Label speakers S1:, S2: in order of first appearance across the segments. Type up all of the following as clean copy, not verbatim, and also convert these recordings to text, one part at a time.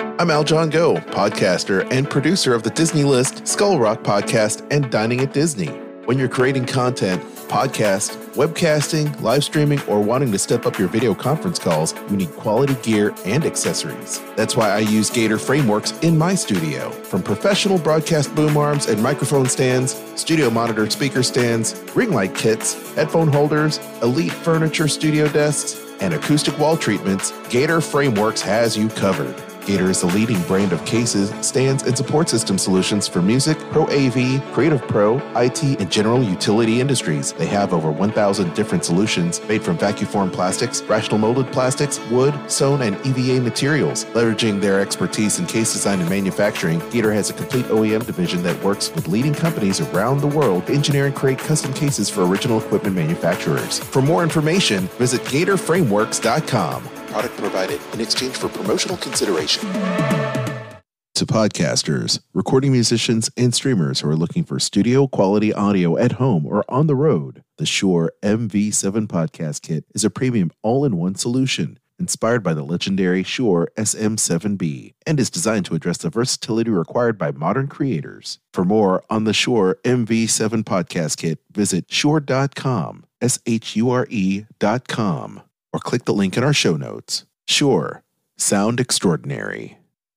S1: I'm Al John Go, podcaster and producer of the Disney List, Skull Rock Podcast, and Dining at Disney. When you're creating content, podcast, webcasting, live streaming, or wanting to step up your video conference calls, you need quality gear and accessories. That's why I use Gator Frameworks in my studio. From professional broadcast boom arms and microphone stands, studio monitor speaker stands, ring light kits, headphone holders, elite furniture studio desks, and acoustic wall treatments, Gator Frameworks has you covered. Gator is the leading brand of cases, stands, and support system solutions for music, Pro AV, Creative Pro, IT, and general utility industries. They have over 1,000 different solutions made from vacuum formed plastics, rational molded plastics, wood, sewn, and EVA materials. Leveraging their expertise in case design and manufacturing, Gator has a complete OEM division that works with leading companies around the world to engineer and create custom cases for original equipment manufacturers. For more information, visit GatorFrameworks.com. Product provided in exchange for promotional consideration. To podcasters, recording musicians, and streamers who are looking for studio quality audio at home or on the road, the Shure MV7 Podcast Kit is a premium all-in-one solution inspired by the legendary Shure SM7B and is designed to address the versatility required by modern creators. For more on the Shure MV7 Podcast Kit, visit shure.com, SHURE.com. or click the link in our show notes. Shure, sound extraordinary.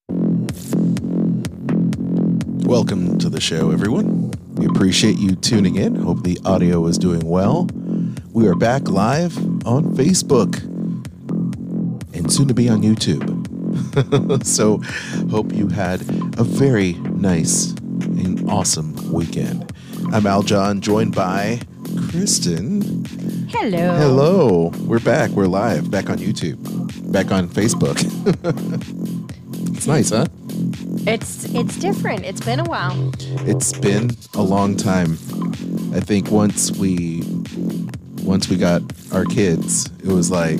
S1: Welcome to the show, everyone. We appreciate you tuning in. Hope the audio is doing well. We are back live on Facebook and soon to be on YouTube. So hope you had a very nice and awesome weekend. I'm Al John, joined by Kristen.
S2: Hello.
S1: Hello. We're back. We're live. Back on YouTube. Back on Facebook. It's nice, huh?
S2: It's different. It's been a while.
S1: It's been a long time. I think once we got our kids, it was like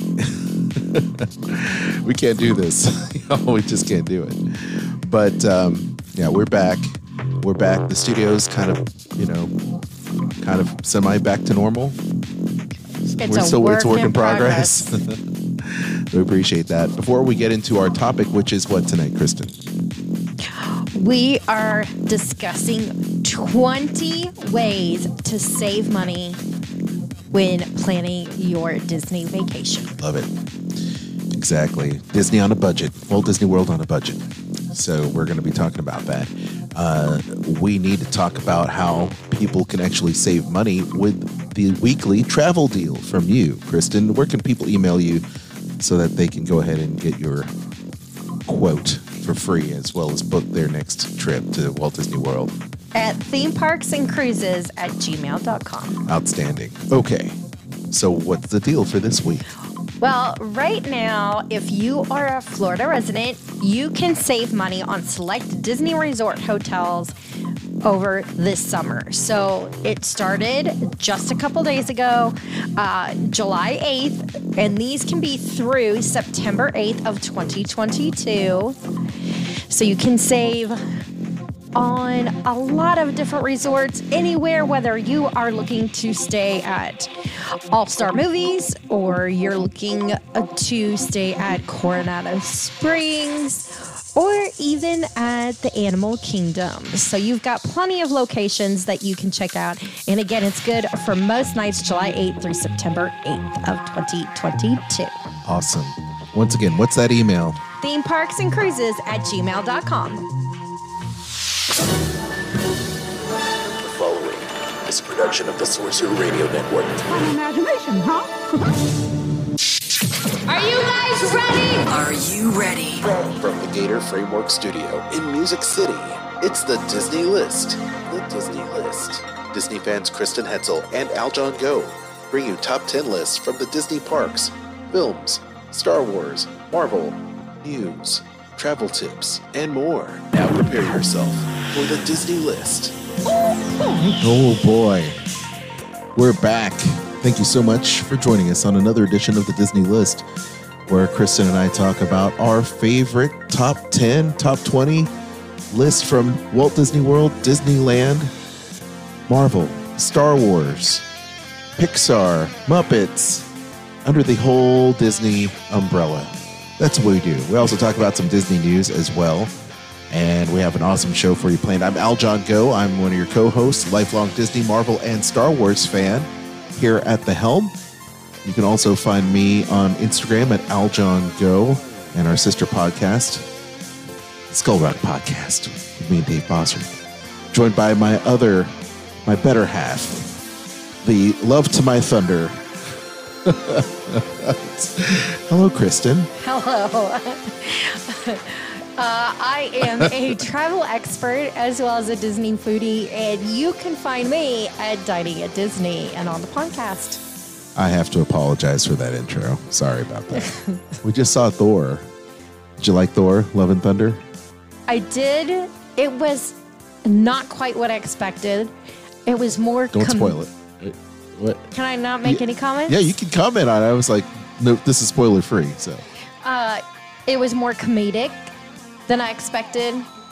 S1: we can't do this. We just can't do it. But yeah, we're back. We're back. The studio's kind of semi back to normal. It's a work in progress. We appreciate that. Before we get into our topic, which is what tonight, Kristen?
S2: We are discussing 20 ways to save money when planning your Disney vacation.
S1: Love it. Exactly. Disney on a budget. Walt Disney World on a budget. So we're going to be talking about that. We need to talk about how people can actually save money with the weekly travel deal from you, Kristen. Where can people email you so that they can go ahead and get your quote for free as well as book their next trip to Walt Disney World?
S2: At themeparksandcruises@gmail.com.
S1: Outstanding. Okay. So what's the deal for this week?
S2: Well, right now, if you are a Florida resident, you can save money on select Disney Resort hotels over this summer. So it started just a couple days ago, July 8th, and these can be through September 8th of 2022. So you can save on a lot of different resorts anywhere, whether you are looking to stay at All-Star Movies or you're looking to stay at Coronado Springs or even at the Animal Kingdom. So you've got plenty of locations that you can check out. And again, it's good for most nights, July 8th through September 8th of 2022.
S1: Awesome. Once again, what's that email?
S2: themeparksandcruises@gmail.com.
S1: The following is a production of the Sorcerer Radio Network.
S3: Fun imagination, huh?
S4: Are you guys ready?
S5: Are you ready?
S1: From the Gator Framework Studio in Music City, it's the Disney List. The Disney List. Disney fans Kristen Hetzel and Al John Go bring you top 10 lists from the Disney parks, films, Star Wars, Marvel, news, travel tips, and more. Now prepare yourself for the Disney List. Oh boy. We're back. Thank you so much for joining us on another edition of the Disney List, where Kristen and I talk about our favorite top 10, top 20 lists from Walt Disney World, Disneyland, Marvel, Star Wars, Pixar, Muppets, under the whole Disney umbrella. That's what we do. We also talk about some Disney news as well. And we have an awesome show for you planned. I'm Al John Go. I'm one of your co-hosts, lifelong Disney, Marvel, and Star Wars fan here at the helm. You can also find me on Instagram at Al John Go and our sister podcast, Skull Rock Podcast, with me and Dave Bossert. Joined by my better half, the love to my thunder. Hello, Kristen.
S2: Hello. I am a travel expert as well as a Disney foodie, and you can find me at Dining at Disney and on the podcast.
S1: I have to apologize for that intro. Sorry about that. We just saw Thor. Did you like Thor, Love and Thunder?
S2: I did. It was not quite what I expected. It was more...
S1: Don't spoil it. What?
S2: Can I not make any comments?
S1: Yeah, you can comment on it. I was like, no, this is spoiler free. So,
S2: it was more comedic than I expected,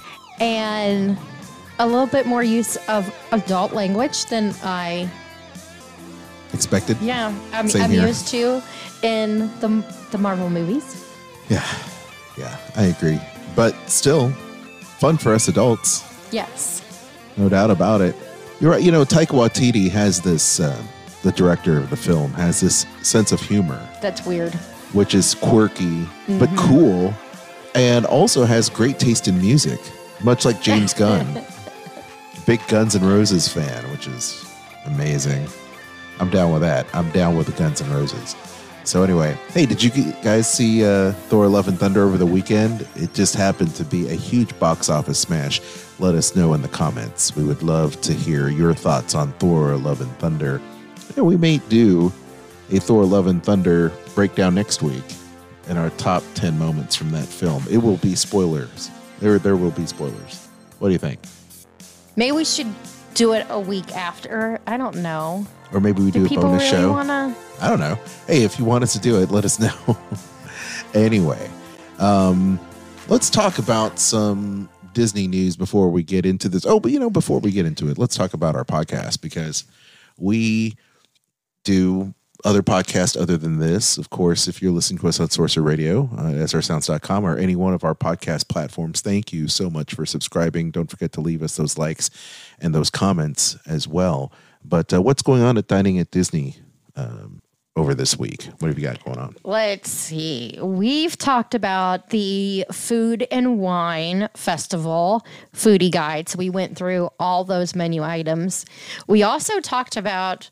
S2: and a little bit more use of adult language than I
S1: expected.
S2: Yeah, I'm
S1: here.
S2: used to in the Marvel movies.
S1: Yeah, I agree. But still, fun for us adults.
S2: Yes.
S1: No doubt about it. You're right. You know, Taika Waititi has this, the director of the film, has this sense of humor.
S2: That's weird.
S1: Which is quirky, but cool, and also has great taste in music, much like James Gunn. Big Guns N' Roses fan, which is amazing. I'm down with that. I'm down with the Guns N' Roses. So anyway, hey, did you guys see Thor Love and Thunder over the weekend? It just happened to be a huge box office smash. Let us know in the comments. We would love to hear your thoughts on Thor Love and Thunder. And we may do a Thor Love and Thunder breakdown next week in our top 10 moments from that film. It will be spoilers. There will be spoilers. What do you think?
S2: Maybe we should do it a week after. I don't know.
S1: Or maybe we do a bonus
S2: really
S1: show.
S2: Wanna...
S1: I don't know. Hey, if you want us to do it, let us know. Anyway, let's talk about some Disney news before we get into this. Oh, but before we get into it, let's talk about our podcast, because we do other podcasts other than this. Of course, if you're listening to us on Sorcerer Radio, srsounds.com, or any one of our podcast platforms, thank you so much for subscribing. Don't forget to leave us those likes and those comments as well. But what's going on at Dining at Disney over this week? What have you got going on?
S2: Let's see. We've talked about the Food and Wine Festival foodie guide. So we went through all those menu items. We also talked about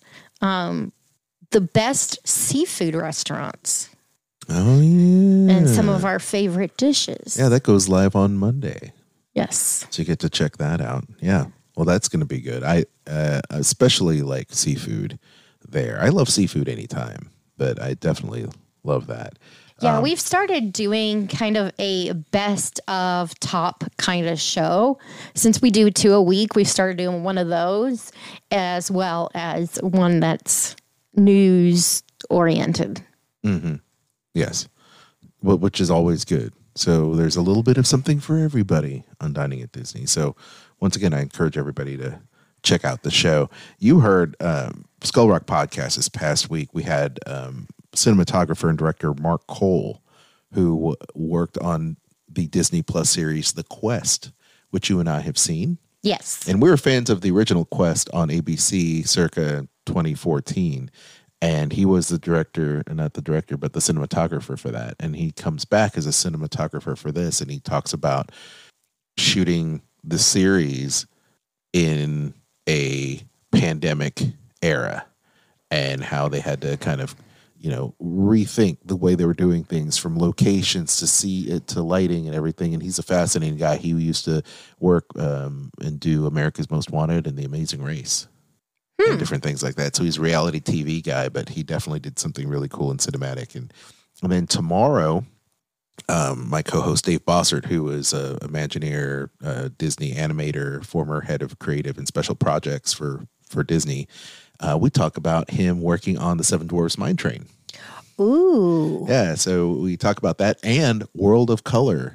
S2: the best seafood restaurants.
S1: Oh, yeah.
S2: And some of our favorite dishes.
S1: Yeah, that goes live on Monday.
S2: Yes.
S1: So you get to check that out. Yeah. Well, that's going to be good. I especially like seafood there. I love seafood anytime, but I definitely love that.
S2: Yeah, we've started doing kind of a best of top kind of show. Since we do 2 a week, we've started doing one of those as well as one that's news oriented.
S1: Mm-hmm. Yes. Well, which is always good. So there's a little bit of something for everybody on Dining at Disney. So once again, I encourage everybody to check out the show. You heard Skull Rock Podcast this past week. We had cinematographer and director Mark Cole, who worked on the Disney Plus series The Quest, which you and I have seen.
S2: Yes.
S1: And we were fans of the original Quest on ABC circa 2014. And he was the director, not the director, but the cinematographer for that. And he comes back as a cinematographer for this, and he talks about shooting the series in a pandemic era and how they had to kind of, rethink the way they were doing things, from locations to see it to lighting and everything. And he's a fascinating guy. He used to work and do America's Most Wanted and The Amazing Race. And different things like that. So he's a reality TV guy, but he definitely did something really cool and cinematic. And then tomorrow, my co-host Dave Bossert, who is a Imagineer, Disney animator, former head of creative and special projects for Disney, we talk about him working on the Seven Dwarfs Mine Train.
S2: Ooh.
S1: Yeah, so we talk about that and World of Color.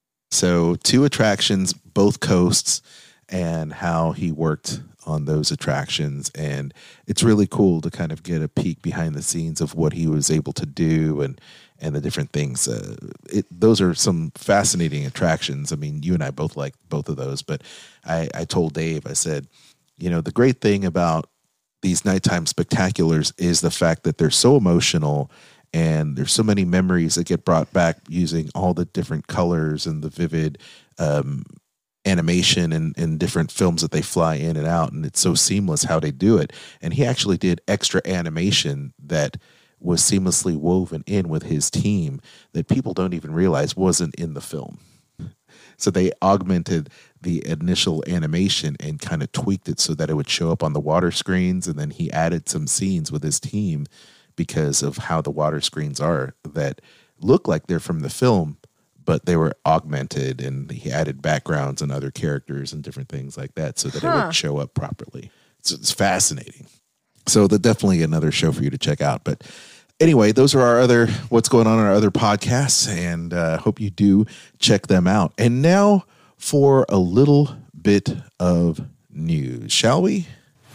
S1: So 2 attractions, both coasts, and how he worked on those attractions. And it's really cool to kind of get a peek behind the scenes of what he was able to do and the different things. Those are some fascinating attractions. I mean, you and I both like both of those, but I told Dave, I said, the great thing about these nighttime spectaculars is the fact that they're so emotional, and there's so many memories that get brought back using all the different colors and the vivid animation and different films that they fly in and out. And it's so seamless how they do it. And he actually did extra animation that was seamlessly woven in with his team that people don't even realize wasn't in the film. So they augmented the initial animation and kind of tweaked it so that it would show up on the water screens. And then he added some scenes with his team because of how the water screens are that look like they're from the film, but they were augmented, and he added backgrounds and other characters and different things like that so that it would show up properly. It's fascinating. So definitely another show for you to check out. But anyway, those are what's going on in our other podcasts, and hope you do check them out. And now for a little bit of news, shall we?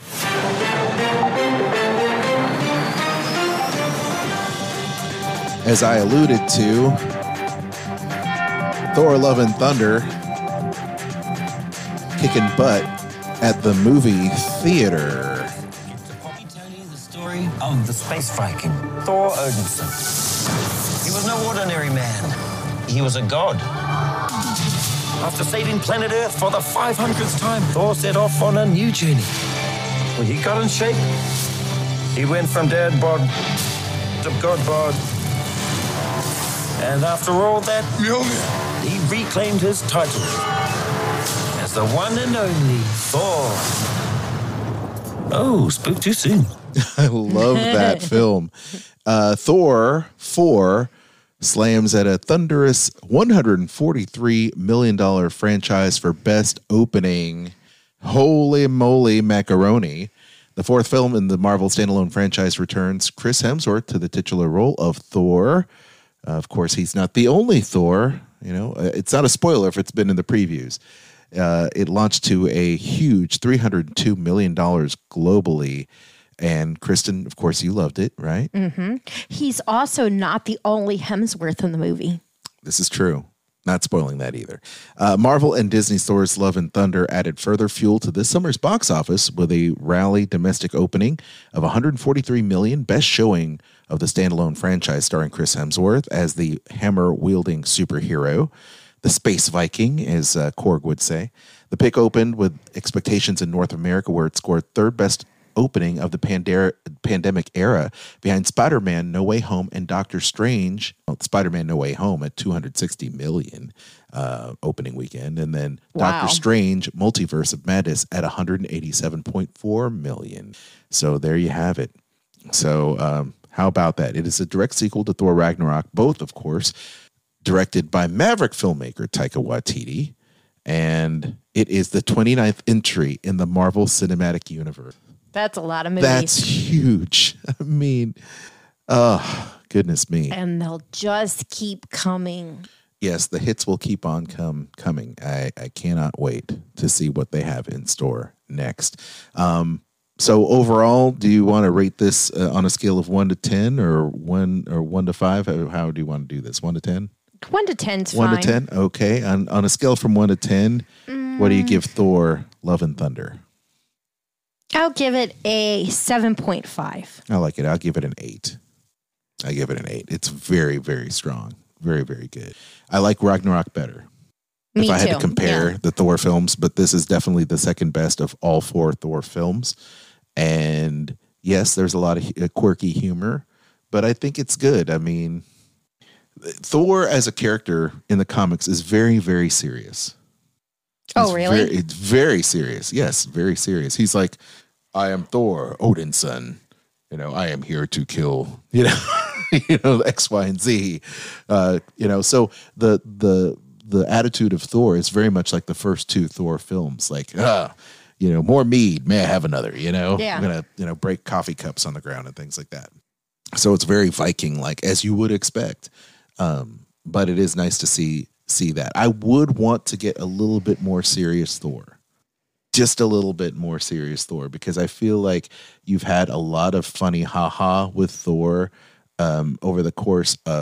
S1: As I alluded to, Thor Love and Thunder kicking butt at the movie theater.
S3: Let me tell you the story of the space Viking, Thor Odinson. He was no ordinary man. He was a god. After saving planet Earth for the 500th time, Thor set off on a new journey. When he got in shape, he went from dad bod to god bod. And after all that, he reclaimed his title as the one and only Thor. Oh, spoke too soon.
S1: I love that film. Thor 4 slams at a thunderous $143 million franchise for best opening. Holy moly macaroni. The fourth film in the Marvel standalone franchise returns Chris Hemsworth to the titular role of Thor. Of course, he's not the only Thor. It's not a spoiler if it's been in the previews. It launched to a huge $302 million globally. And Kristen, of course, you loved it, right?
S2: Mm-hmm. He's also not the only Hemsworth in the movie.
S1: This is true. Not spoiling that either. Marvel and Disney's Thor's Love and Thunder added further fuel to this summer's box office with a rally domestic opening of $143 million, best showing of the standalone franchise starring Chris Hemsworth as the hammer-wielding superhero, the space Viking, as Korg would say. The pick opened with expectations in North America, where it scored third best opening of the pandemic era, behind Spider-Man No Way Home and Doctor Strange. Spider-Man No Way Home at $260 million opening weekend, and then Doctor Strange Multiverse of Madness at $187.4 million. So there you have it. So how about that? It is a direct sequel to Thor Ragnarok, both, of course, directed by Maverick filmmaker Taika Waititi, and it is the 29th entry in the Marvel Cinematic Universe.
S2: That's a lot of movies.
S1: That's huge. I mean, oh, goodness me.
S2: And they'll just keep coming.
S1: Yes, the hits will keep on coming. I cannot wait to see what they have in store next. So overall, do you want to rate this on a scale of 1 to 10 or 1 to 5? How do you want to do this? 1 to 10?
S2: 1 to 10's
S1: 1
S2: fine.
S1: to 10? Okay. On a scale from 1 to 10, what do you give Thor Love and Thunder?
S2: I'll give it a 7.5.
S1: I like it. I'll give it an 8. It's very, very strong. Very, very good. I like Ragnarok better.
S2: Me
S1: if I had
S2: too.
S1: to compare the Thor films, but this is definitely the second best of all 4 Thor films. And yes, there's a lot of quirky humor, but I think it's good. I mean, Thor as a character in the comics is very, very serious.
S2: Oh, really?
S1: It's very serious. Yes, very serious. He's like, I am Thor, Odin's son. I am here to kill, X, Y, and Z. So the attitude of Thor is very much like the first 2 Thor films. Like, more mead. May I have another?
S2: Yeah.
S1: I'm gonna, break coffee cups on the ground and things like that. So it's very Viking-like, as you would expect. But it is nice to see that. I would want to get a little bit more serious Thor. Just a little bit more serious Thor, because I feel like you've had a lot of funny haha with Thor over the course of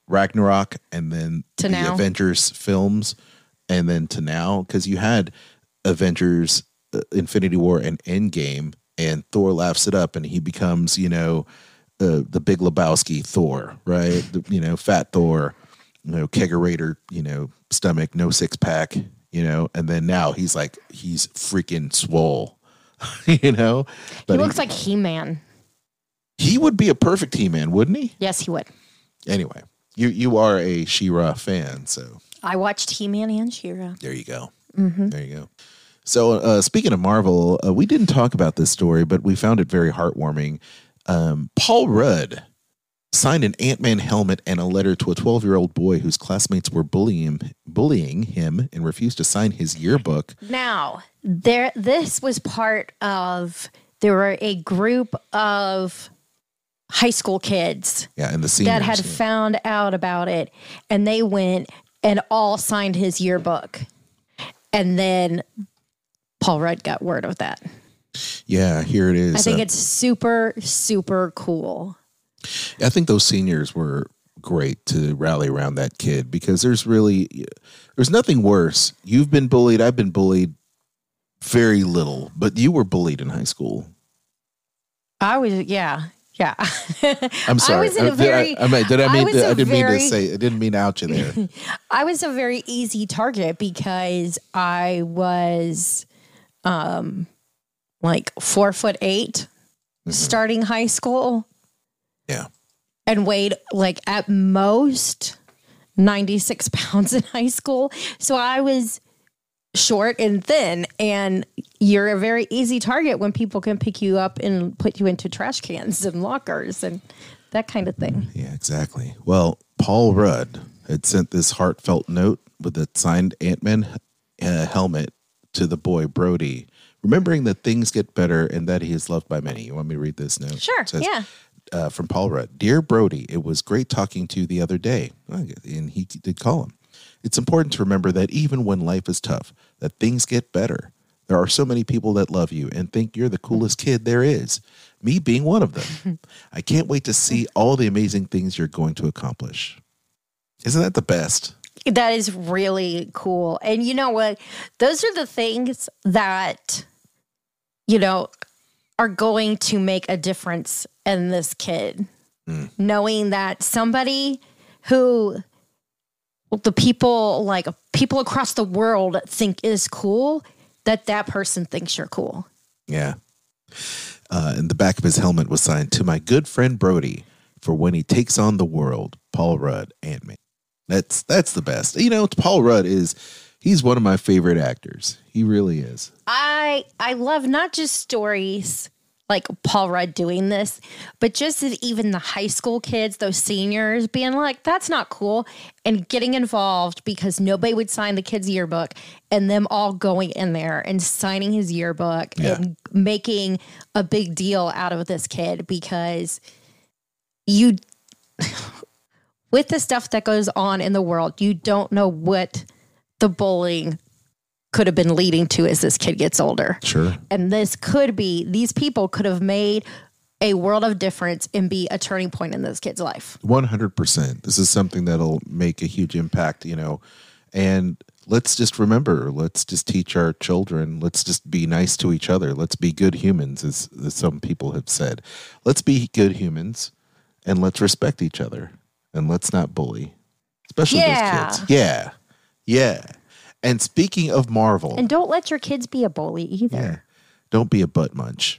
S1: Ragnarok and then
S2: To
S1: the
S2: now.
S1: Avengers films and then to now, because you had Avengers, Infinity War and Endgame, and Thor laughs it up and he becomes, the Big Lebowski Thor, right? Fat Thor, kegerator, stomach, no six pack, and then now he's freaking swole,
S2: He
S1: But
S2: looks like He-Man.
S1: he would be a perfect He-Man, wouldn't he?
S2: Yes, he would.
S1: Anyway, you are a She-Ra fan, so
S2: I watched He-Man and She-Ra.
S1: there you go. There you go. So speaking of Marvel, we didn't talk about this story, but we found it very heartwarming. Paul Rudd signed an Ant-Man helmet and a letter to a 12-year-old boy whose classmates were bullying him and refused to sign his yearbook.
S2: Now, this was part of, there were a group of high school kids
S1: And the seniors
S2: that had found out about it, and they went and all signed his yearbook. And then Paul Rudd got word of that.
S1: Yeah, here it is.
S2: I think it's super, super cool.
S1: I think those seniors were great to rally around that kid because there's nothing worse. You've been bullied. I've been bullied very little, but you were bullied in high school.
S2: I was, yeah.
S1: I'm sorry.
S2: I was in a very,
S1: I didn't mean to out you there.
S2: I was a very easy target because I was, 4'8" starting high school.
S1: Yeah.
S2: And weighed at most 96 pounds in high school. So I was short and thin, and you're a very easy target when people can pick you up and put you into trash cans and lockers and that kind of thing.
S1: Yeah, exactly. Well, Paul Rudd had sent this heartfelt note with a signed Ant-Man helmet to the boy Brody, remembering that things get better and that he is loved by many. You want me to read this note?
S2: Sure,
S1: It says,
S2: yeah.
S1: From Paul Rudd. Dear Brody, it was great talking to you the other day. And he did call him. It's important to remember that even when life is tough, that things get better. There are so many people that love you and think you're the coolest kid there is. Me being one of them. I can't wait to see all the amazing things you're going to accomplish. Isn't that the best?
S2: That is really cool. And you know what? Those are the things that, are going to make a difference in this kid. Knowing that somebody who the people across the world think is cool, that person thinks you're cool.
S1: Yeah. And the back of his helmet was signed to my good friend Brody for when he takes on the world, Paul Rudd, Ant-Man. That's the best. Paul Rudd he's one of my favorite actors. He really is.
S2: I love not just stories like Paul Rudd doing this, but just as even the high school kids, those seniors being like, that's not cool, and getting involved because nobody would sign the kid's yearbook, and them all going in there and signing his yearbook and making a big deal out of this kid because with the stuff that goes on in the world, you don't know what the bullying could have been leading to as this kid gets older.
S1: Sure.
S2: And these people could have made a world of difference and be a turning point in this kid's life.
S1: 100%. This is something that'll make a huge impact, and let's just remember, let's just teach our children, let's just be nice to each other. Let's be good humans, as some people have said. Let's be good humans and let's respect each other and let's not bully, especially those kids. Yeah. Yeah. And speaking of Marvel.
S2: And don't let your kids be a bully either.
S1: Yeah, don't be a butt munch.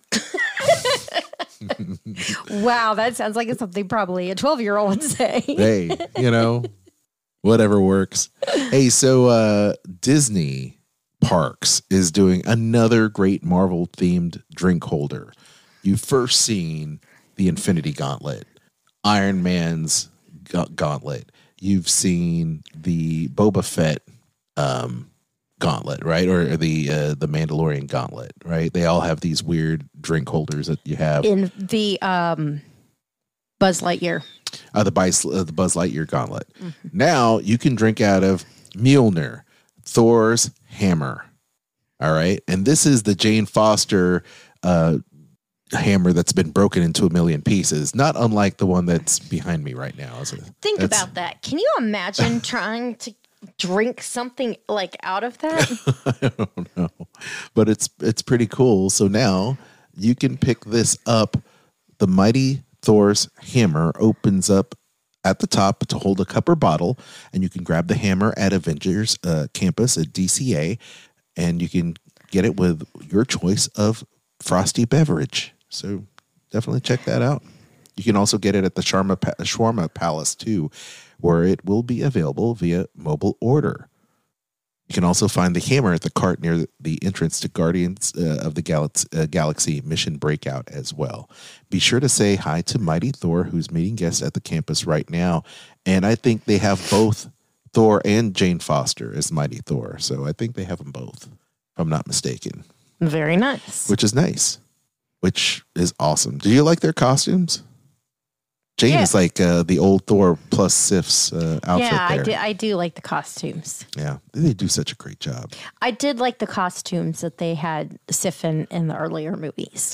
S2: Wow, that sounds like it's something probably a 12-year-old would say.
S1: Hey, whatever works. Hey, so Disney Parks is doing another great Marvel-themed drink holder. You've first seen the Infinity Gauntlet, Iron Man's gauntlet. You've seen the Boba Fett gauntlet, right? Or the Mandalorian gauntlet, right? They all have these weird drink holders that you have
S2: in the Buzz Lightyear.
S1: The Buzz Lightyear gauntlet. Mm-hmm. Now you can drink out of Mjolnir, Thor's hammer. All right, and this is the Jane Foster hammer that's been broken into a million pieces, not unlike the one that's behind me right now.
S2: Think about that. Can you imagine trying to drink something like out of that?
S1: I don't know, but it's pretty cool. So now you can pick this up. The Mighty Thor's hammer opens up at the top to hold a cup or bottle, and you can grab the hammer at Avengers campus at DCA, and you can get it with your choice of frosty beverage. So definitely check that out. You can also get it at the Shawarma Palace too, where it will be available via mobile order. You can also find the hammer at the cart near the entrance to Guardians of the Galaxy Mission Breakout as well. Be sure to say hi to Mighty Thor, who's meeting guests at the campus right now. And I think they have both Thor and Jane Foster as Mighty Thor. So I think they have them both, if I'm not mistaken.
S2: Very nice.
S1: Which is nice. Which is awesome. Do you like their costumes? Jane is like the old Thor plus Sif's outfit.
S2: Yeah, I do like the costumes.
S1: Yeah, they do such a great job.
S2: I did like the costumes that they had Sif in the earlier movies.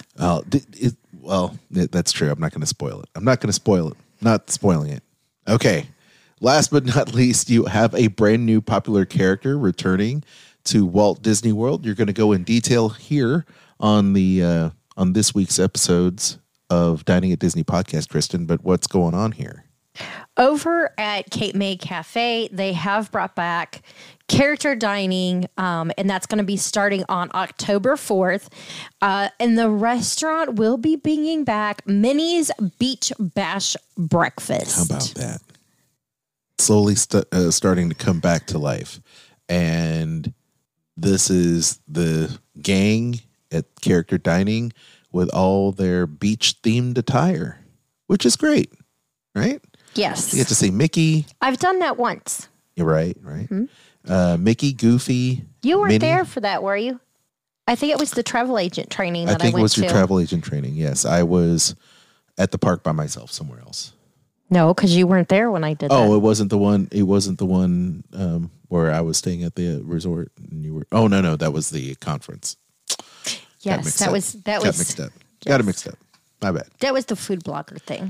S1: Well, that's true. I'm not going to spoil it. Not spoiling it. Okay. Last but not least, you have a brand new popular character returning to Walt Disney World. You're going to go in detail here on the on this week's episodes of Dining at Disney podcast, Kristen, but what's going on here?
S2: Over at Cape May Cafe, they have brought back character dining, and that's going to be starting on October 4th. And the restaurant will be bringing back Minnie's Beach Bash Breakfast.
S1: How about that? Slowly starting to come back to life. And this is the gang at Character Dining with all their beach-themed attire, which is great, right?
S2: Yes.
S1: You get to see Mickey.
S2: I've done that once.
S1: You're right. Mm-hmm. Mickey, Goofy,
S2: You weren't
S1: Minnie.
S2: there for that, were you? I think it was the travel agent training that I went to.
S1: I think it was your travel agent training, yes. I was at the park by myself somewhere else.
S2: No, because you weren't there when I did that.
S1: Oh, it wasn't the one where I was staying at the resort and you were. Oh, no, that was the conference.
S2: Yes, that was
S1: Got mixed up.
S2: Yes.
S1: Got it mixed up. My bad.
S2: That was the food blogger thing.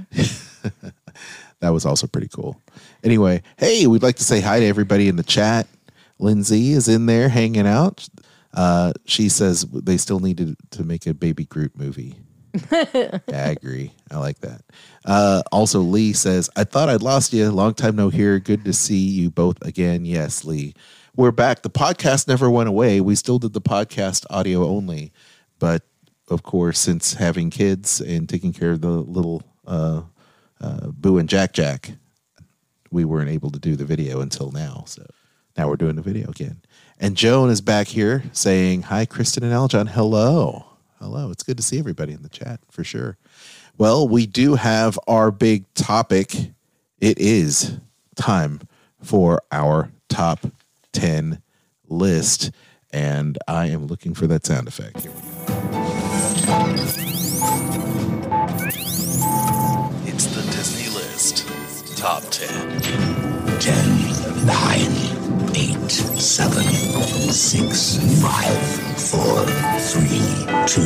S1: That was also pretty cool. Anyway, hey, we'd like to say hi to everybody in the chat. Lindsay is in there hanging out. She says they still need to make a Baby Groot movie. Yeah, I agree. I like that. Also, Lee says, I thought I'd lost you. Long time no hear. Good to see you both again. Yes, Lee. We're back. The podcast never went away. We still did the podcast audio only. But, of course, since having kids and taking care of the little Boo and Jack, we weren't able to do the video until now. So now we're doing the video again. And Joan is back here saying, hi, Kristen and Aljon. Hello. Hello. It's good to see everybody in the chat for sure. Well, we do have our big topic. It is time for our top 10 list. And I am looking for that sound effect. Here we go. It's the Disney List Top 10.
S5: 10, 9, 8, 7, 6, 5, 4, 3, 2,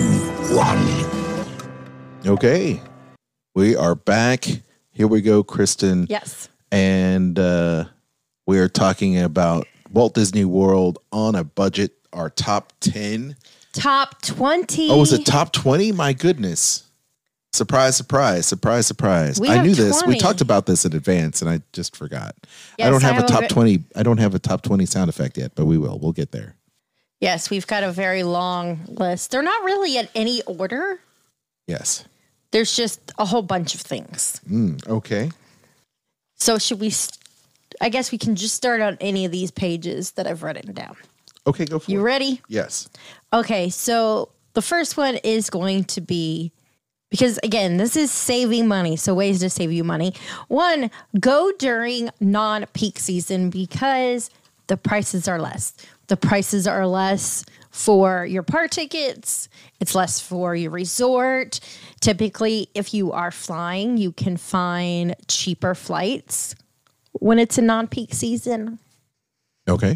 S5: 1.
S1: Okay. We are back. Here we go, Kristen.
S2: Yes.
S1: And we are talking about Walt Disney World on a budget, our top 10.
S2: Top 20.
S1: Oh, was it top 20? My goodness. Surprise, surprise, surprise, surprise.
S2: We
S1: I
S2: have
S1: knew this.
S2: 20.
S1: We talked about this in advance and I just forgot.
S2: Yes,
S1: I don't have
S2: I
S1: a
S2: have
S1: top 20. I don't have a top 20 sound effect yet, but we will. We'll get there.
S2: Yes, we've got a very long list. They're not really in any order.
S1: Yes.
S2: There's just a whole bunch of things.
S1: Okay.
S2: So I guess we can just start on any of these pages that I've written down.
S1: Okay, go for it.
S2: You ready?
S1: Yes.
S2: Okay, so the first one is going to be, because again, this is saving money. So ways to save you money. One, go during non-peak season because the prices are less. The prices are less for your park tickets. It's less for your resort. Typically, if you are flying, you can find cheaper flights when it's a non-peak season.
S1: Okay.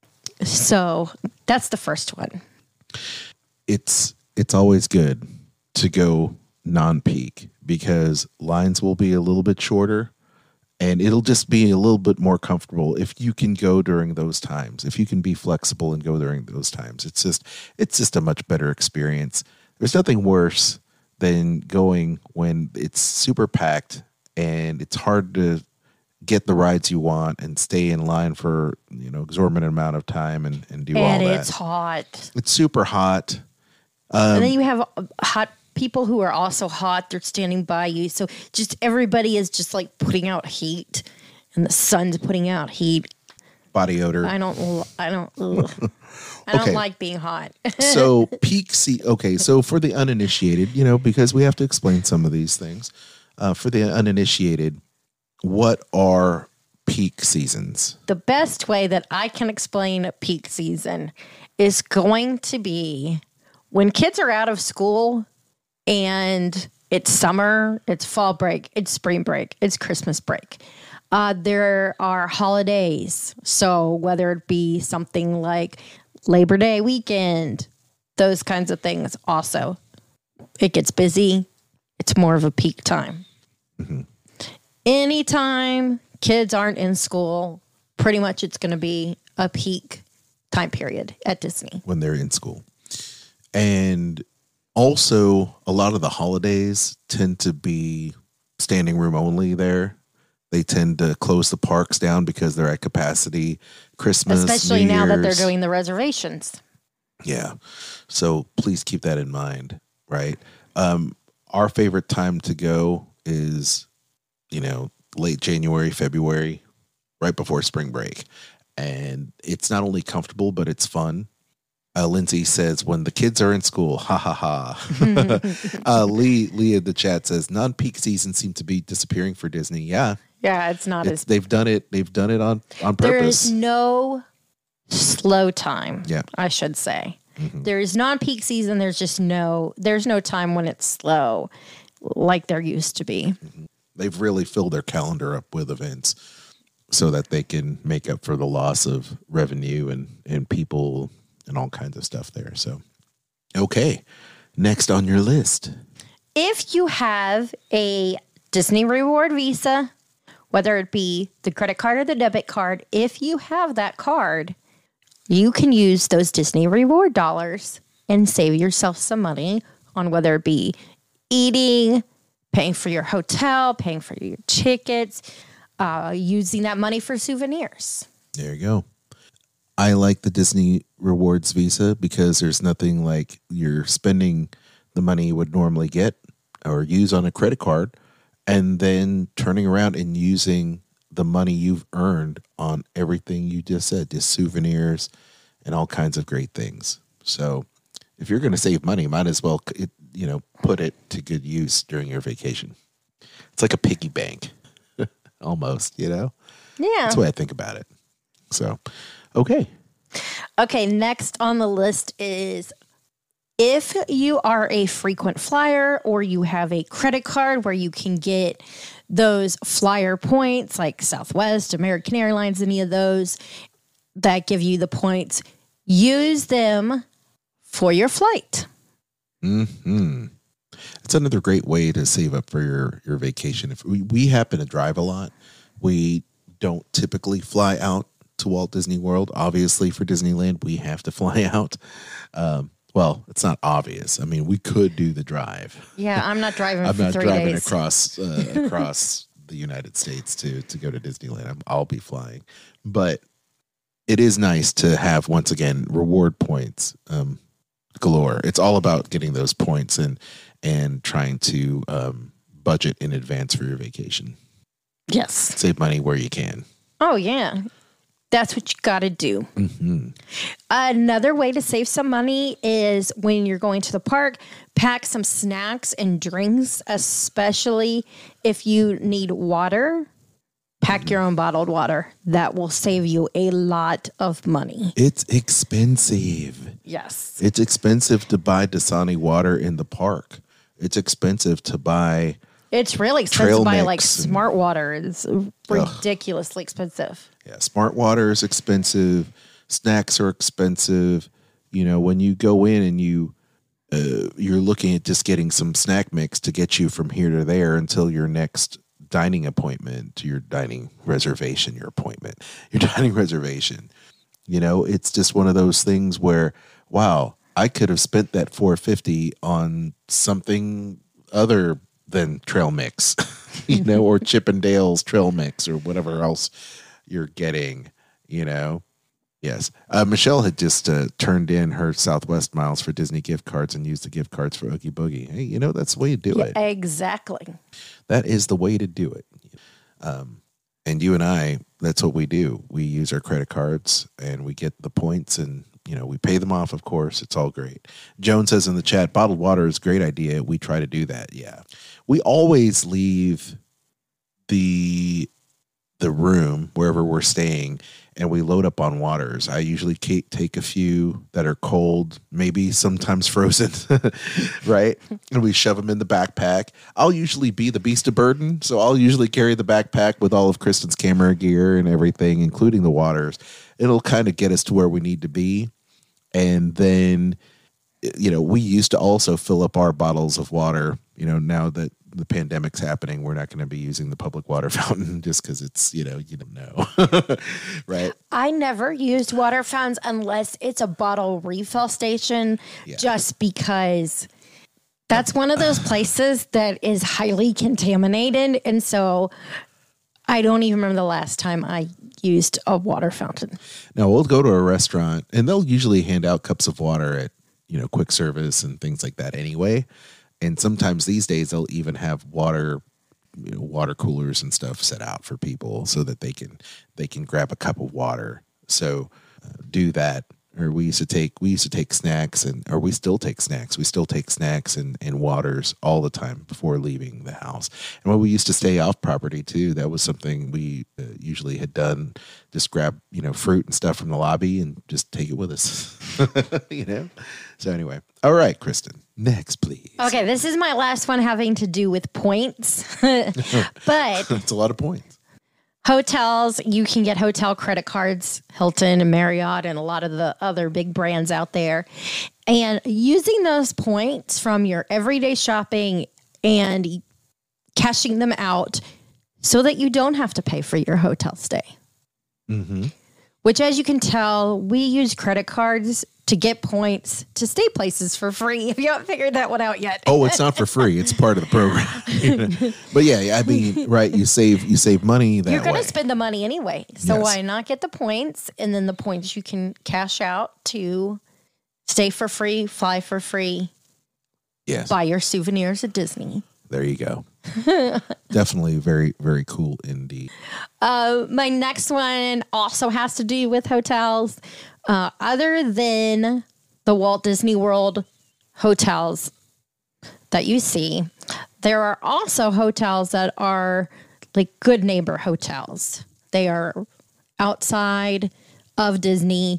S2: So that's the first one.
S1: It's always good to go non-peak because lines will be a little bit shorter and it'll just be a little bit more comfortable if you can go during those times. If you can be flexible and go during those times, it's just a much better experience. There's nothing worse than going when it's super packed and it's hard to get the rides you want and stay in line for, exorbitant amount of time and do all that.
S2: And it's hot.
S1: It's super hot.
S2: And then you have hot people who are also hot. They're standing by you. So just everybody is just like putting out heat and the sun's putting out heat.
S1: Body odor.
S2: I don't like being hot.
S1: So peak so for the uninitiated, because we have to explain some of these things. For the uninitiated, what are peak seasons?
S2: The best way that I can explain a peak season is going to be when kids are out of school and it's summer, it's fall break, it's spring break, it's Christmas break. There are holidays. So whether it be something like Labor Day weekend, those kinds of things also. It gets busy. It's more of a peak time. Mm-hmm. Anytime kids aren't in school, pretty much it's going to be a peak time period at Disney.
S1: When they're in school. And also, a lot of the holidays tend to be standing room only there. They tend to close the parks down because they're at capacity. Christmas,
S2: especially
S1: New
S2: now
S1: Year's,
S2: that they're doing the reservations.
S1: Yeah. So please keep that in mind, right? Our favorite time to go is, late January, February, right before spring break. And it's not only comfortable, but it's fun. Lindsay says, when the kids are in school, ha ha ha. Lee in the chat says, non-peak seasons seem to be disappearing for Disney. Yeah.
S2: Yeah, it's not as
S1: they've done it on purpose.
S2: There is no slow time,
S1: yeah.
S2: I should say. Mm-hmm. There is non-peak season, there's no time when it's slow like there used to be.
S1: Mm-hmm. They've really filled their calendar up with events so that they can make up for the loss of revenue and people and all kinds of stuff there. So, okay. Next on your list.
S2: If you have a Disney Reward Visa, whether it be the credit card or the debit card, if you have that card, you can use those Disney Reward dollars and save yourself some money on whether it be eating, paying for your hotel, paying for your tickets, using that money for souvenirs.
S1: There you go. I like the Disney Rewards Visa because there's nothing like you're spending the money you would normally get or use on a credit card and then turning around and using the money you've earned on everything you just said, just souvenirs and all kinds of great things. So if you're going to save money, might as well, put it to good use during your vacation. It's like a piggy bank, almost, Yeah. That's the way I think about it. So, okay.
S2: Okay, next on the list is if you are a frequent flyer or you have a credit card where you can get those flyer points like Southwest, American Airlines, any of those that give you the points, use them for your flight.
S1: Mm-hmm. It's another great way to save up for your vacation. If we happen to drive a lot, we don't typically fly out to Walt Disney World. Obviously, for Disneyland, we have to fly out. Well, it's not obvious. I mean, we could do the drive.
S2: Yeah, I'm not driving
S1: I'm
S2: for
S1: not
S2: 3
S1: driving
S2: days.
S1: across the United States to go to Disneyland. I'll be flying. But it is nice to have, once again, reward points galore. It's all about getting those points and trying to budget in advance for your vacation.
S2: Yes.
S1: Save money where you can.
S2: Oh, yeah. That's what you got to do.
S1: Mm-hmm.
S2: Another way to save some money is when you're going to the park, pack some snacks and drinks, especially if you need water. Pack your own bottled water. That will save you a lot of money.
S1: It's expensive.
S2: Yes.
S1: It's expensive to buy Dasani water in the park. It's expensive to buy.
S2: It's really expensive to buy like
S1: mix
S2: Smart Water. It's ridiculously expensive.
S1: Yeah, Smart Water is expensive. Snacks are expensive. When you go in and you you're looking at just getting some snack mix to get you from here to there until your next dining appointment, your dining reservation, your dining reservation. It's just one of those things where, wow, I could have spent that $4.50 on something other than trail mix, or Chippendale's trail mix or whatever else you're getting, Yes. Michelle had just turned in her Southwest miles for Disney gift cards and used the gift cards for Oogie Boogie. Hey, that's the way to do it.
S2: Exactly.
S1: That is the way to do it. And you and I, that's what we do. We use our credit cards and we get the points and, we pay them off, of course. It's all great. Joan says in the chat, bottled water is a great idea. We try to do that. Yeah. We always leave the room wherever we're staying and we load up on waters. I usually take a few that are cold, maybe sometimes frozen, right? And we shove them in the backpack. I'll usually be the beast of burden, so I'll usually carry the backpack with all of Kristen's camera gear and everything, including the waters. It'll kind of get us to where we need to be. And then, we used to also fill up our bottles of water. Now that the pandemic's happening, we're not going to be using the public water fountain just because it's, you don't know. Right.
S2: I never used water fountains unless it's a bottle refill station, just because that's one of those places that is highly contaminated. And so I don't even remember the last time I used a water fountain.
S1: Now we'll go to a restaurant and they'll usually hand out cups of water at, quick service and things like that anyway. And sometimes these days they'll even have water coolers and stuff set out for people so that they can grab a cup of water. So do that. Or we used to take snacks or we still take snacks. We still take snacks and waters all the time before leaving the house. And when we used to stay off property too, that was something we usually had done. Just grab, fruit and stuff from the lobby and just take it with us, So anyway, all right, Kristen, next, please.
S2: Okay, this is my last one having to do with points, but
S1: it's a lot of points.
S2: Hotels, you can get hotel credit cards, Hilton and Marriott and a lot of the other big brands out there. And using those points from your everyday shopping and cashing them out so that you don't have to pay for your hotel stay. Mm-hmm. Which, as you can tell, we use credit cards to get points to stay places for free. If you haven't figured that one out yet.
S1: Oh, it's not for free. It's part of the program. But yeah, I mean, right. You save money that way.
S2: You're going to spend the money anyway. So why not get the points? And then the points you can cash out to stay for free, fly for free.
S1: Yes.
S2: Buy your souvenirs at Disney.
S1: There you go. Definitely very, very cool indeed.
S2: My next one also has to do with hotels. Other than the Walt Disney World hotels that you see, there are also hotels that are like Good Neighbor hotels. They are outside of Disney,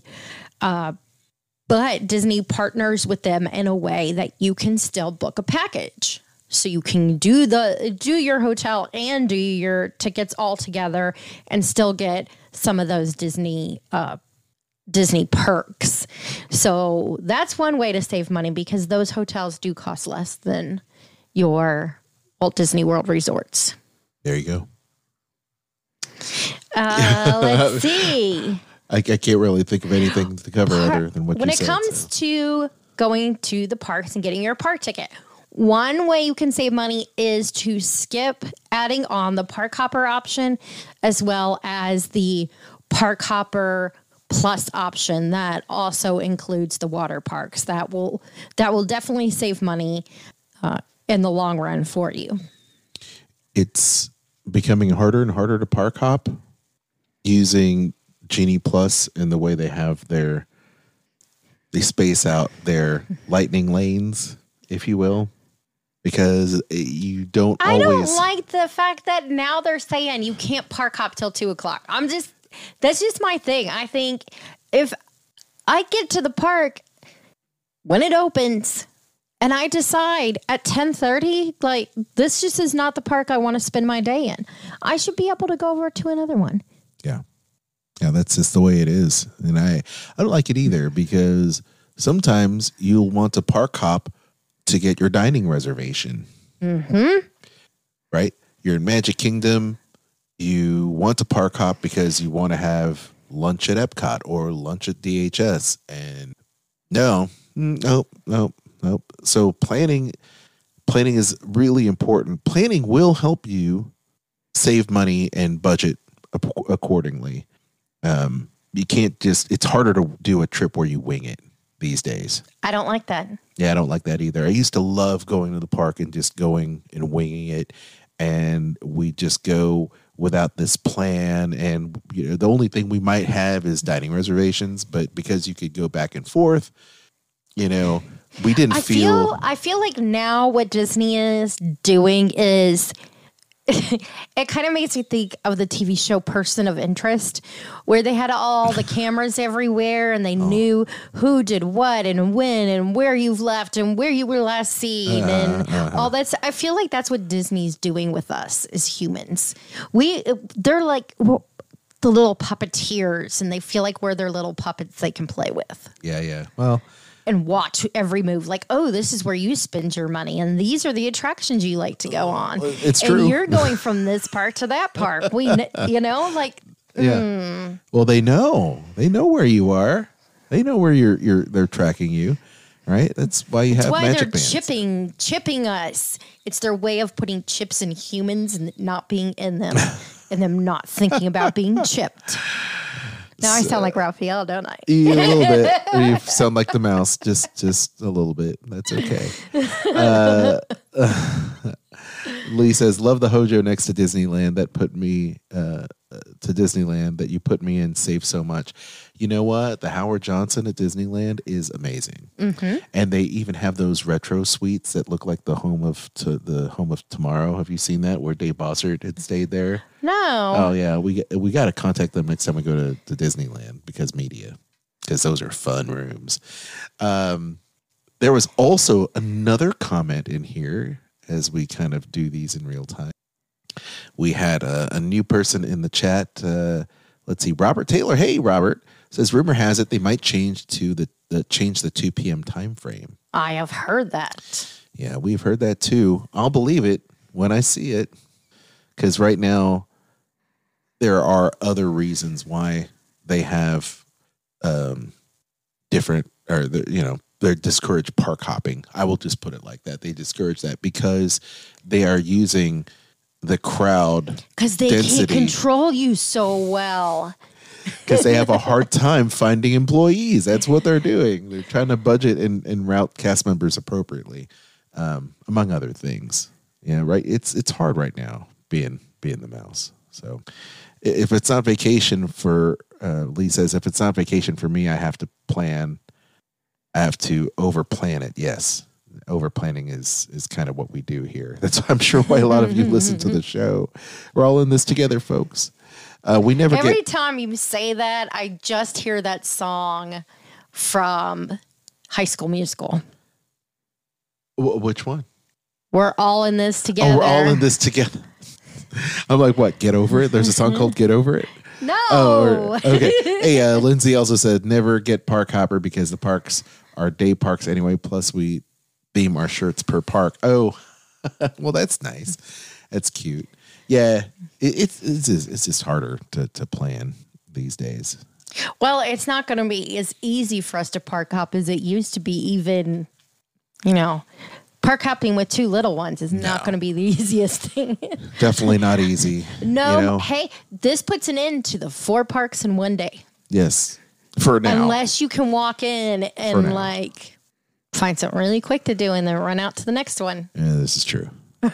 S2: but Disney partners with them in a way that you can still book a package. So you can do your hotel and do your tickets all together and still get some of those Disney perks. So that's one way to save money because those hotels do cost less than your Walt Disney World resorts.
S1: There you go.
S2: Let's see.
S1: I can't really think of anything to cover other than what you said.
S2: When it comes to going to the parks and getting your park ticket, one way you can save money is to skip adding on the Park Hopper option as well as the Park Hopper Plus option that also includes the water parks. That will definitely save money in the long run for you. It's
S1: becoming harder and harder to park hop using Genie Plus and the way they space out their lightning lanes, if you will. Because you don't always... I don't
S2: like the fact that now they're saying you can't park hop till 2:00. That's just my thing. I think if I get to the park when it opens and I decide at 10:30, like, this just is not the park I want to spend my day in, I should be able to go over to another one.
S1: Yeah. Yeah, that's just the way it is. And I don't like it either because sometimes you'll want to park hop to get your dining reservation. Right? You're in Magic Kingdom. You want to park hop because you want to have lunch at Epcot or lunch at DHS. And nope. So planning is really important. Planning will help you save money and budget accordingly. You can't it's harder to do a trip where you wing it these days.
S2: I don't like that.
S1: Yeah, I don't like that either. I used to love going to the park and just going and winging it. And we just go without this plan. And the only thing we might have is dining reservations. But because you could go back and forth, we didn't
S2: I feel like now what Disney is doing is it kind of makes me think of the TV show Person of Interest, where they had all the cameras everywhere and they knew who did what and when and where you've left and where you were last seen and all that. I feel like that's what Disney's doing with us as humans. They're like the little puppeteers, and they feel like we're their little puppets they can play with.
S1: Yeah. Well,
S2: and watch every move. Like, oh, this is where you spend your money, and these are the attractions you like to go on.
S1: It's true.
S2: And you're going from this park to that park.
S1: Yeah. Well, they know where you are. They know where they're tracking you, right? That's why you have magic bands.
S2: That's why they're chipping us. It's their way of putting chips in humans and not being in them, and them not thinking about being chipped. Now I sound like Raphael, don't I?
S1: Yeah, a little bit. You sound like the mouse, just a little bit. That's okay. Lee says, love the Hojo next to Disneyland. That put me to Disneyland that you put me in saved so much. You know what? The Howard Johnson at Disneyland is amazing. And they even have those retro suites that look like the home of tomorrow. Have you seen that, where Dave Bossert had stayed there?
S2: No.
S1: Oh yeah, we got to contact them next time we go to Disneyland because those are fun rooms. There was also another comment in here as we kind of do these in real time. We had a new person in the chat. Let's see, Robert Taylor. Hey, Robert says, rumor has it they might change the 2 p.m. time frame.
S2: I have heard that.
S1: Yeah, we've heard that too. I'll believe it when I see it, because right now there are other reasons why they have different, or they're discourage park hopping. I will just put it like that. They discourage that because they are using the crowd
S2: because they can't control you so well.
S1: Because they have a hard time finding employees. That's what they're doing. They're trying to budget and route cast members appropriately, among other things. Yeah, right. It's hard right now being the mouse. So if it's not vacation for Lee says, if it's not vacation for me, I have to plan. I have to over plan it. Yes. Over planning is kind of what we do here. That's I'm sure why a lot of you listen to the show. We're all in this together, folks. We never
S2: Every time you say that, I just hear that song from High School Musical.
S1: Which one?
S2: We're all in this together.
S1: Oh, we're all in this together. I'm like, what? Get Over It? There's a song called Get Over It?
S2: No.
S1: Oh, okay. Hey, Lindsay also said never get park hopper because the parks are day parks anyway. Plus, we theme our shirts per park. Oh, well, that's nice. That's cute. Yeah, it's just harder to plan these days.
S2: Well, it's not going to be as easy for us to park hop as it used to be. Even, park hopping with two little ones is not going to be the easiest thing.
S1: Definitely not easy.
S2: No, hey, this puts an end to the 4 parks in one day.
S1: Yes, for now.
S2: Unless you can walk in and find something really quick to do and then run out to the next one.
S1: Yeah, this is true.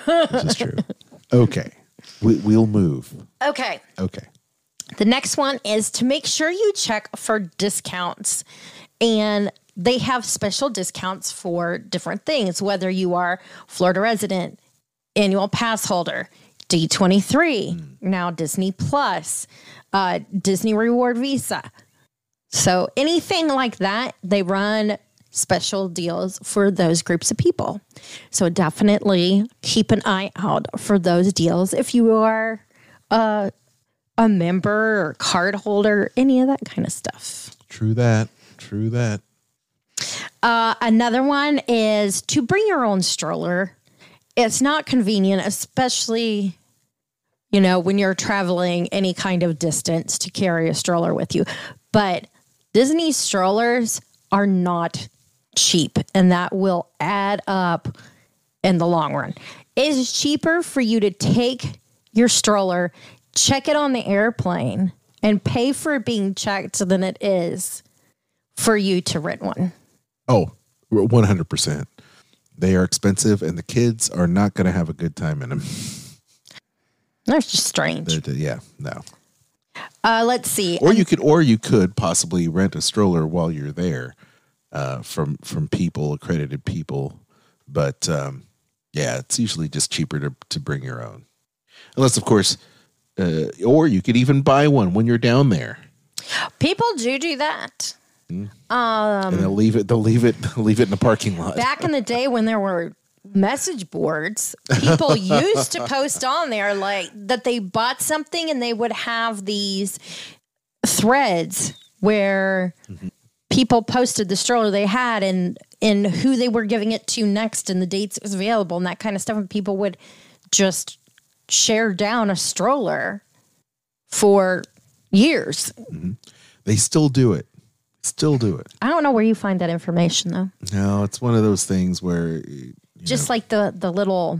S1: Okay. We'll move.
S2: Okay.
S1: Okay.
S2: The next one is to make sure you check for discounts. And they have special discounts for different things, whether you are Florida resident, annual pass holder, D23, now Disney Plus, Disney Reward Visa. So anything like that, they run special deals for those groups of people. So definitely keep an eye out for those deals if you are a member or card holder, any of that kind of stuff.
S1: True that.
S2: Another one is to bring your own stroller. It's not convenient, especially, when you're traveling any kind of distance to carry a stroller with you. But Disney strollers are not cheap, and that will add up in the long run. It is cheaper for you to take your stroller, check it on the airplane, and pay for it being checked than it is for you to rent one.
S1: Oh, 100%. They are expensive, and the kids are not going to have a good time in them.
S2: That's just strange.
S1: Yeah, no.
S2: Let's see.
S1: Or you could possibly rent a stroller while you're there from accredited people. But it's usually just cheaper to bring your own. Unless, of course, or you could even buy one when you're down there.
S2: People do that.
S1: And they'll leave it in the parking lot.
S2: Back in the day when there were message boards, people used to post on there like that they bought something, and they would have these threads where people posted the stroller they had and who they were giving it to next and the dates it was available and that kind of stuff. And people would just share down a stroller for years.
S1: Mm-hmm. They still do it.
S2: I don't know where you find that information, though.
S1: No, it's one of those things where
S2: just like the little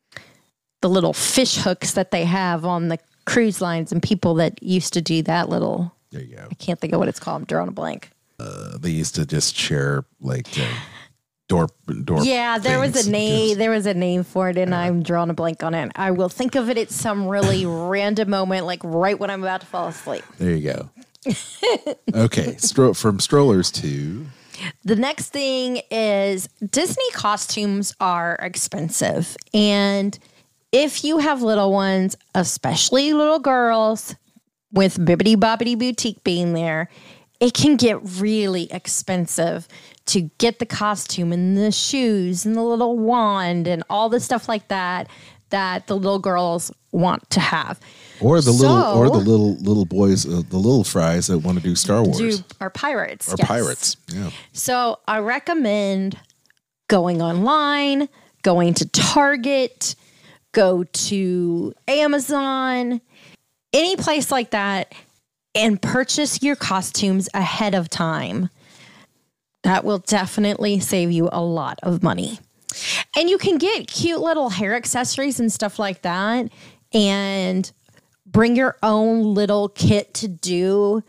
S2: fish hooks that they have on the cruise lines, and people that used to do that little.
S1: There you go.
S2: I can't think of what it's called. I'm drawing a blank.
S1: They used to just share like door.
S2: Yeah, there was a name. There was a name for it, and I'm drawing a blank on it. I will think of it at some really random moment, like right when I'm about to fall asleep.
S1: There you go. Okay, from strollers to...
S2: The next thing is Disney costumes are expensive. And if you have little ones, especially little girls, with Bibbidi Bobbidi Boutique being there, it can get really expensive to get the costume and the shoes and the little wand and all the stuff like that the little girls want to have.
S1: Or the little boys, the little fries that want to do Star Wars.
S2: Or pirates.
S1: Pirates, yeah.
S2: So I recommend going online, going to Target, go to Amazon, any place like that, and purchase your costumes ahead of time. That will definitely save you a lot of money. And you can get cute little hair accessories and stuff like that, and bring your own little kit to do.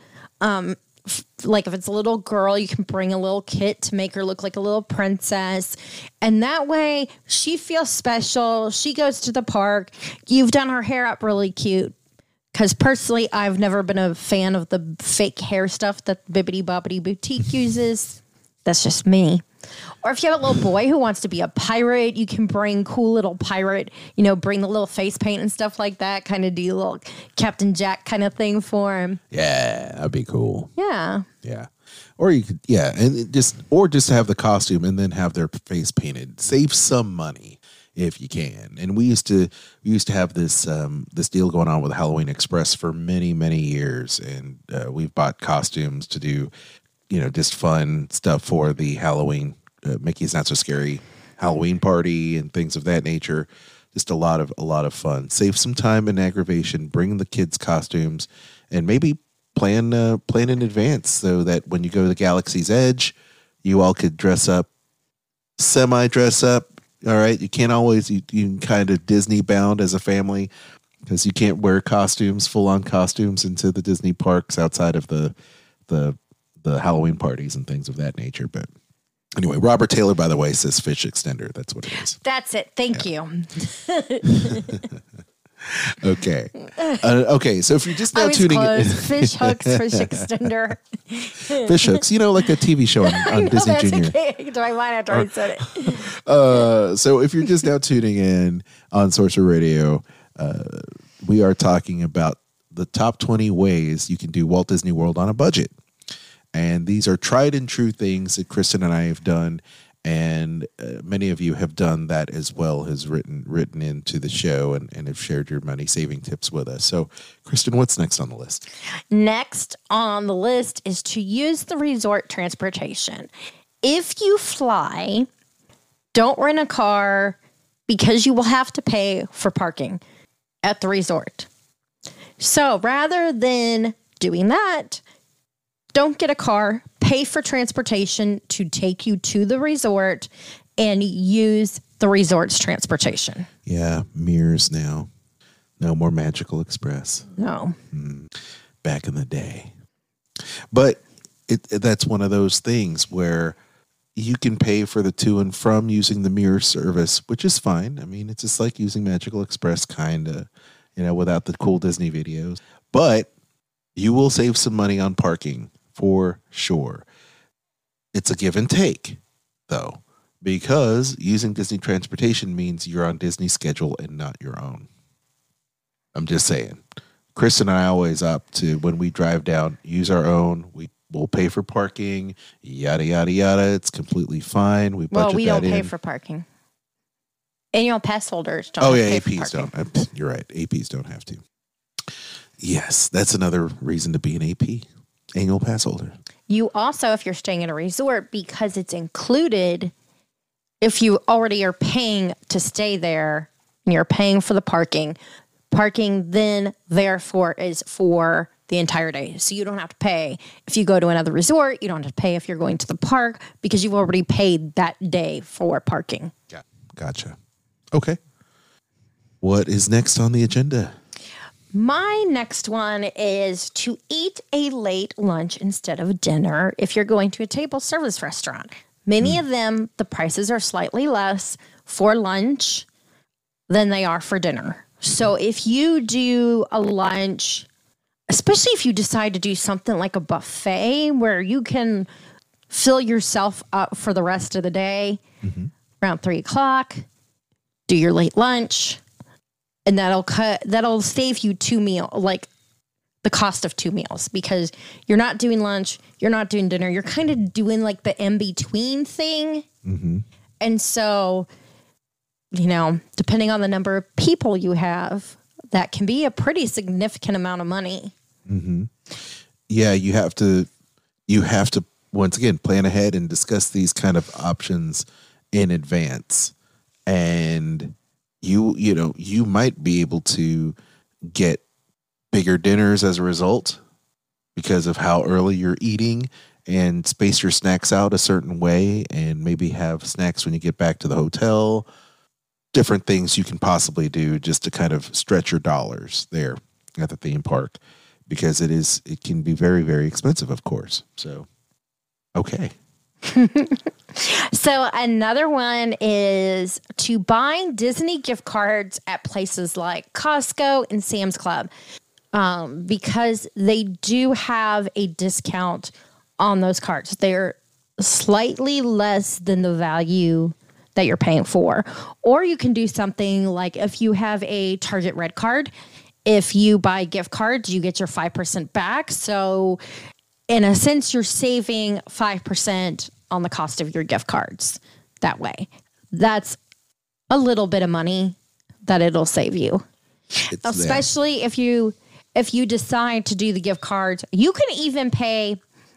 S2: Like if it's a little girl, you can bring a little kit to make her look like a little princess. And that way she feels special. She goes to the park. You've done her hair up really cute. Because personally, I've never been a fan of the fake hair stuff that Bibbidi Bobbidi Boutique uses. That's just me. Or if you have a little boy who wants to be a pirate, you can bring cool little pirate, bring the little face paint and stuff like that, kind of do a little Captain Jack kind of thing for him.
S1: Yeah, that'd be cool.
S2: Yeah.
S1: Yeah. Or you could, and just have the costume and then have their face painted. Save some money if you can. And we used to have this deal going on with Halloween Express for many, many years. And we've bought costumes to do, just fun stuff for the Halloween, Mickey's Not So Scary Halloween party and things of that nature. Just a lot of fun. Save some time and aggravation. Bring the kids' costumes, and maybe plan in advance so that when you go to the Galaxy's Edge, you all could dress up. All right, you can't always you can kind of Disney bound as a family because you can't wear full on costumes into the Disney parks outside of the Halloween parties and things of that nature. But anyway, Robert Taylor, by the way, says fish extender. That's what it is.
S2: That's it. Thank you.
S1: Okay. Okay. So if you're just now tuning in,
S2: fish hooks, fish extender,
S1: fish hooks, like a TV show on Disney Junior.
S2: Okay. Do I mind after I said it?
S1: So if you're just now tuning in on Sorcerer Radio, we are talking about the top 20 ways you can do Walt Disney World on a budget. And these are tried and true things that Kristen and I have done. And many of you have done that as well, has written into the show and have shared your money saving tips with us. So, Kristen, what's next on the list?
S2: Next on the list is to use the resort transportation. if you fly, don't rent a car because you will have to pay for parking at the resort. So rather than doing that, don't get a car, pay for transportation to take you to the resort and use the resort's transportation.
S1: Yeah, mirrors now. No more Magical Express.
S2: No.
S1: Back in the day. But that's one of those things where you can pay for the to and from using the mirror service, which is fine. I mean, it's just like using Magical Express, kind of, without the cool Disney videos. But you will save some money on parking for sure. It's a give and take, though, because using Disney transportation means you're on Disney's schedule and not your own. I'm just saying. Chris and I always opt to, when we drive down, use our own. We'll pay for parking, yada, yada, yada. It's completely fine. We
S2: don't pay for parking. Annual pass holders don't pay for
S1: APs
S2: parking.
S1: don't. You're right. APs don't have to. Yes, that's another reason to be an AP, annual pass holder.
S2: You also, if you're staying at a resort, because it's included, if you already are paying to stay there and you're paying for the parking then therefore is for the entire day. So you don't have to pay if you go to another resort. You don't have to pay if you're going to the park because you've already paid that day for parking.
S1: Yeah, gotcha. Okay. What is next on the agenda?
S2: My next one is to eat a late lunch instead of dinner if you're going to a table service restaurant. Many of them, the prices are slightly less for lunch than they are for dinner. So if you do a lunch, especially if you decide to do something like a buffet where you can fill yourself up for the rest of the day, around 3:00, do your late lunch, and that'll save you the cost of 2 meals, because you're not doing lunch, you're not doing dinner, you're kind of doing like the in-between thing. And so, depending on the number of people you have, that can be a pretty significant amount of money.
S1: Yeah, you have to once again plan ahead and discuss these kind of options in advance. And you might be able to get bigger dinners as a result because of how early you're eating, and space your snacks out a certain way, and maybe have snacks when you get back to the hotel. Different things you can possibly do just to kind of stretch your dollars there at the theme park, because it can be very, very expensive, of course. So, okay.
S2: So another one is to buy Disney gift cards at places like Costco and Sam's Club, because they do have a discount on those cards. They're slightly less than the value that you're paying for. Or you can do something like, if you have a Target Red card, if you buy gift cards, you get your 5% back. So in a sense, you're saving 5% on the cost of your gift cards that way. That's a little bit of money that it'll save you. Especially if you decide to do the gift cards. You can even pay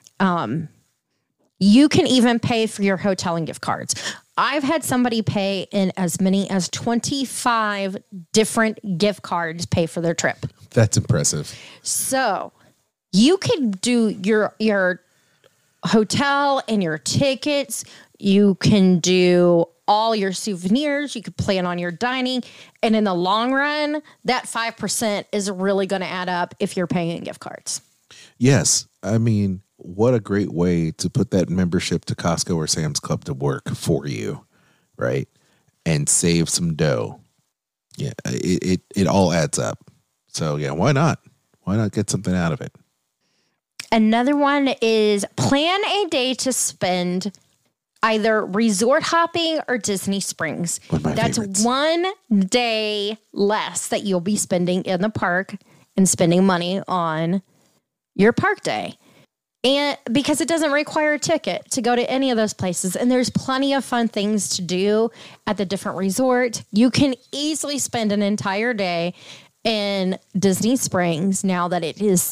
S2: for your hotel and gift cards. I've had somebody pay in as many as 25 different gift cards pay for their trip.
S1: That's impressive.
S2: So you can do your hotel and your tickets. You can do all your souvenirs. You could plan on your dining. And in the long run, that 5% is really going to add up if you're paying in gift cards.
S1: Yes. I mean, what a great way to put that membership to Costco or Sam's Club to work for you, right? And save some dough. Yeah, it all adds up. So yeah, why not? Why not get something out of it?
S2: Another one is plan a day to spend either resort hopping or Disney Springs. That's
S1: favorites.
S2: 1 day less that you'll be spending in the park and spending money on your park day. And because it doesn't require a ticket to go to any of those places. And there's plenty of fun things to do at the different resorts. You can easily spend an entire day in Disney Springs now that it is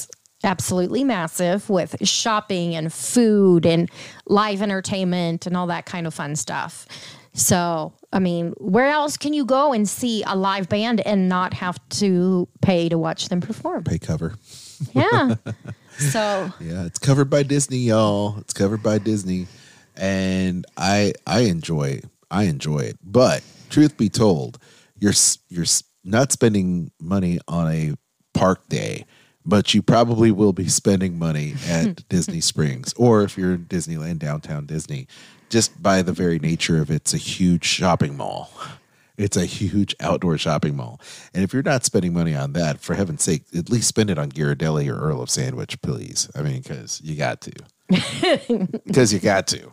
S2: absolutely massive with shopping and food and live entertainment and all that kind of fun stuff. So, I mean, where else can you go and see a live band and not have to pay to watch them perform?
S1: Pay cover.
S2: Yeah. So,
S1: yeah, it's covered by Disney, y'all. It's covered by Disney. And I enjoy it. But truth be told, you're not spending money on a park day, but you probably will be spending money at Disney Springs, or if you're in Disneyland, downtown Disney, just by the very nature of it's a huge shopping mall. It's a huge outdoor shopping mall. And if you're not spending money on that, for heaven's sake, at least spend it on Ghirardelli or Earl of Sandwich, please. I mean, because you got to. Because you got to.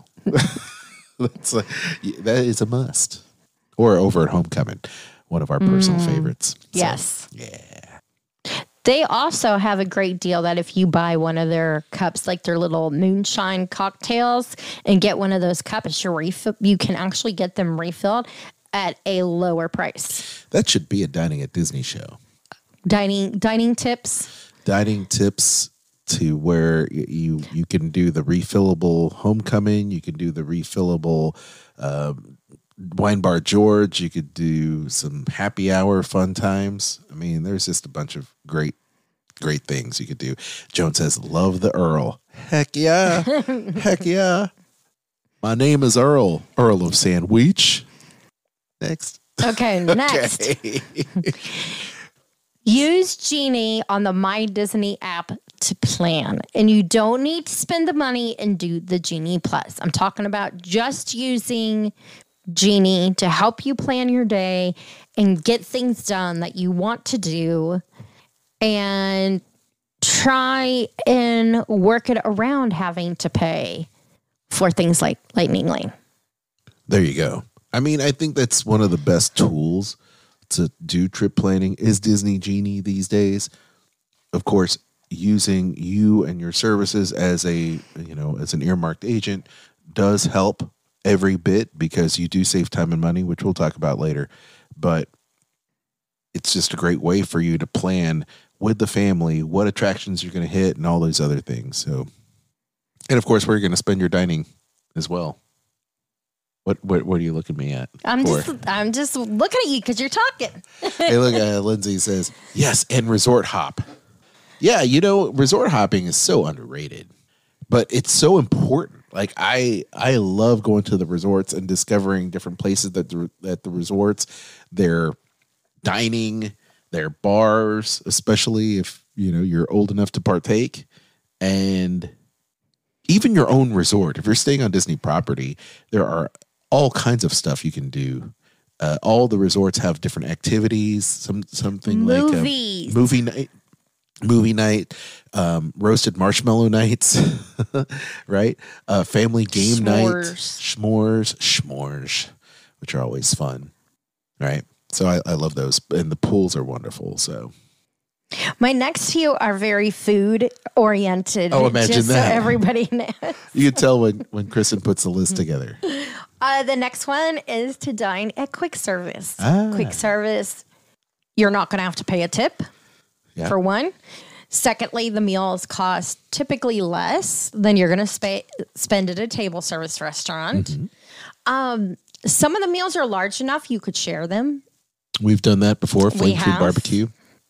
S1: That is a must. Or over at Homecoming, one of our personal favorites. So,
S2: yes.
S1: Yeah.
S2: They also have a great deal that if you buy one of their cups, like their little moonshine cocktails, and get one of those cups, you can actually get them refilled at a lower price.
S1: That should be a Dining at Disney show.
S2: Dining tips.
S1: Dining tips to where you can do the refillable Homecoming. You can do the refillable Wine Bar George. You could do some happy hour fun times. I mean, there's just a bunch of great things you could do. Joan says, love the Earl. Heck yeah. Heck yeah. My name is Earl of Sandwich. Next.
S2: Okay, next.
S1: Okay.
S2: Use Genie on the My Disney app to plan. And you don't need to spend the money and do the Genie Plus. I'm talking about just using Genie to help you plan your day and get things done that you want to do, and try and work it around having to pay for things like Lightning Lane.
S1: There you go. I mean, I think that's one of the best tools to do trip planning is Disney Genie these days. Of course, using you and your services as an earmarked agent does help every bit, because you do save time and money, which we'll talk about later. But it's just a great way for you to plan with the family what attractions you're going to hit and all those other things. So, and of course, where you're going to spend your dining as well. What are you looking at me at?
S2: I'm just looking at you because you're talking.
S1: Hey, look, Lindsay says, yes, and resort hop. Yeah, resort hopping is so underrated, but it's so important. Like I love going to the resorts and discovering different places at the resorts, their dining, their bars, especially if you're old enough to partake, and even your own resort. If you're staying on Disney property, there are all kinds of stuff you can do. All the resorts have different activities. Something
S2: Movies.
S1: Like movie night, roasted marshmallow nights, right? Family game night, s'mores, which are always fun, right? So I love those, and the pools are wonderful. So
S2: my next few are very food oriented.
S1: Oh, imagine
S2: just
S1: that!
S2: So everybody knows.
S1: You can tell when Kristen puts the list together.
S2: The next one is to dine at quick service.
S1: Ah.
S2: Quick service, you're not going to have to pay a tip.
S1: Yeah.
S2: For one. Secondly, the meals cost typically less than you're going to spend at a table service restaurant. Mm-hmm. Some of the meals are large enough you could share them.
S1: We've done that before. Flame Tree Barbecue.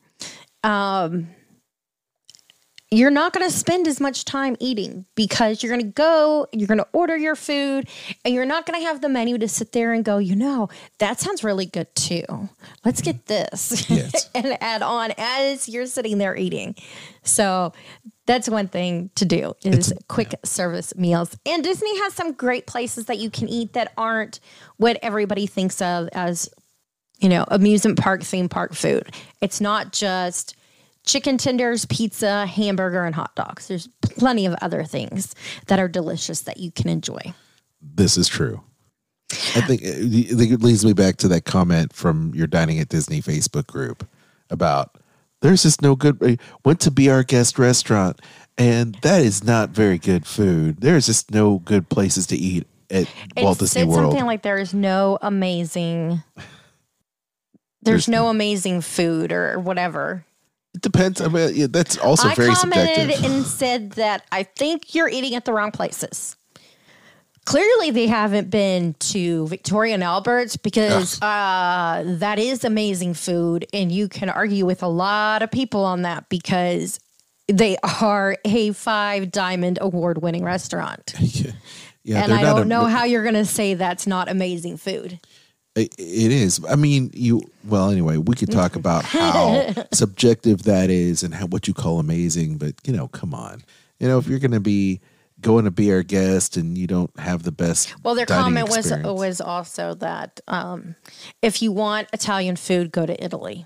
S2: You're not going to spend as much time eating because you're going to order your food, and you're not going to have the menu to sit there and go, that sounds really good too. Let's get this
S1: yes.
S2: and add on as you're sitting there eating. So that's one thing to do is quick service meals. And Disney has some great places that you can eat that aren't what everybody thinks of as, amusement park, theme park food. It's not just chicken tenders, pizza, hamburger, and hot dogs. There's plenty of other things that are delicious that you can enjoy.
S1: This is true. I think it leads me back to that comment from your Dining at Disney Facebook group about there's just no good. Went to Be Our Guest restaurant, and that is not very good food. There's just no good places to eat at Walt Disney World.
S2: It's something like there's no amazing food or whatever.
S1: It depends. I mean, yeah, that's also very
S2: commented
S1: subjective.
S2: and said that I think you're eating at the wrong places. Clearly, they haven't been to Victoria and Albert's because that is amazing food. And you can argue with a lot of people on that because they are a 5-diamond award-winning restaurant.
S1: Yeah,
S2: and I don't know how you're going to say that's not amazing food.
S1: It is. I mean, anyway, we could talk about how subjective that is and what you call amazing. But, come on. If you're going to be going to be our guest and you don't have the best
S2: their
S1: dining
S2: comment
S1: experience.
S2: was also that if you want Italian food, go to Italy.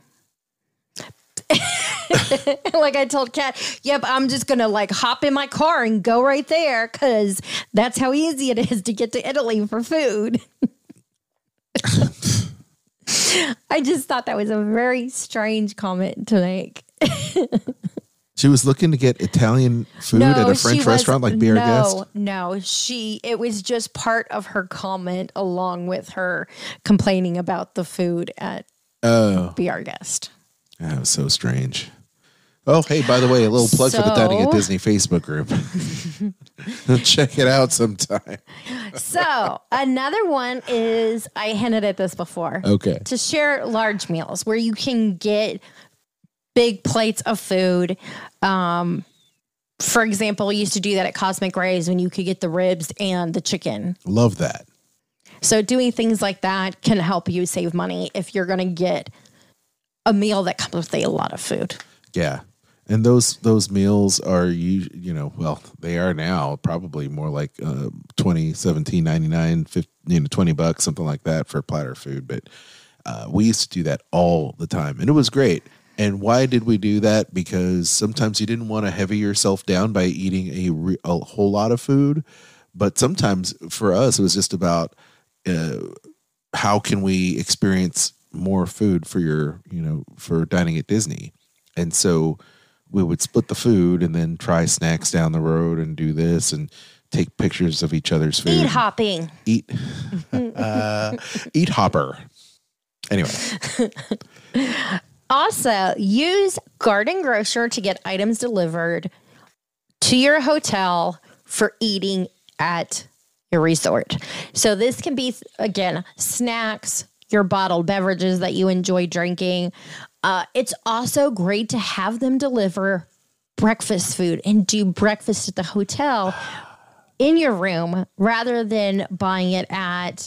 S2: Like I told Kat, yep, I'm just going to hop in my car and go right there because that's how easy it is to get to Italy for food. I just thought that was a very strange comment to make.
S1: She was looking to get Italian food at a French restaurant like Be Our Guest?
S2: No, it was just part of her comment along with her complaining about the food at Be Our Guest.
S1: That was so strange. Oh, hey, by the way, a little plug for the Dining at Disney Facebook group. Check it out sometime.
S2: So another one is, I hinted at this before.
S1: Okay.
S2: To share large meals where you can get big plates of food. For example, we used to do that at Cosmic Rays when you could get the ribs and the chicken.
S1: Love that.
S2: So doing things like that can help you save money if you're going to get a meal that comes with a lot of food.
S1: Yeah. And those meals are, they are now probably more like $20, $17.99, $20, something like that for a platter of food. But we used to do that all the time, and it was great. And why did we do that? Because sometimes you didn't want to heavy yourself down by eating a whole lot of food. But sometimes for us, it was just about how can we experience more food for for dining at Disney. And so we would split the food and then try snacks down the road and do this and take pictures of each other's food.
S2: Eat hopping.
S1: Eat hopper. Anyway.
S2: Also, use Garden Grocer to get items delivered to your hotel for eating at your resort. So this can be, again, snacks, your bottled beverages that you enjoy drinking. It's also great to have them deliver breakfast food and do breakfast at the hotel in your room rather than buying it at,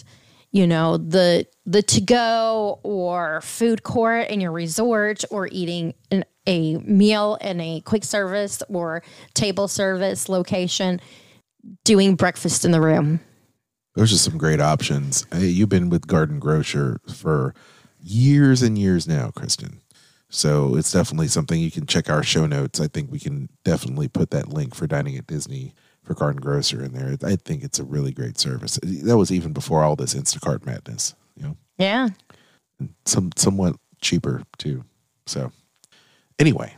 S2: the to-go or food court in your resort or eating a meal in a quick service or table service location, doing breakfast in the room.
S1: Those are some great options. You've been with Garden Grocer for years and years now, Kristen. So it's definitely something you can check our show notes. I think we can definitely put that link for Dining at Disney for Garden Grocer in there. I think it's a really great service. That was even before all this Instacart madness,
S2: Yeah.
S1: Somewhat cheaper too. So anyway.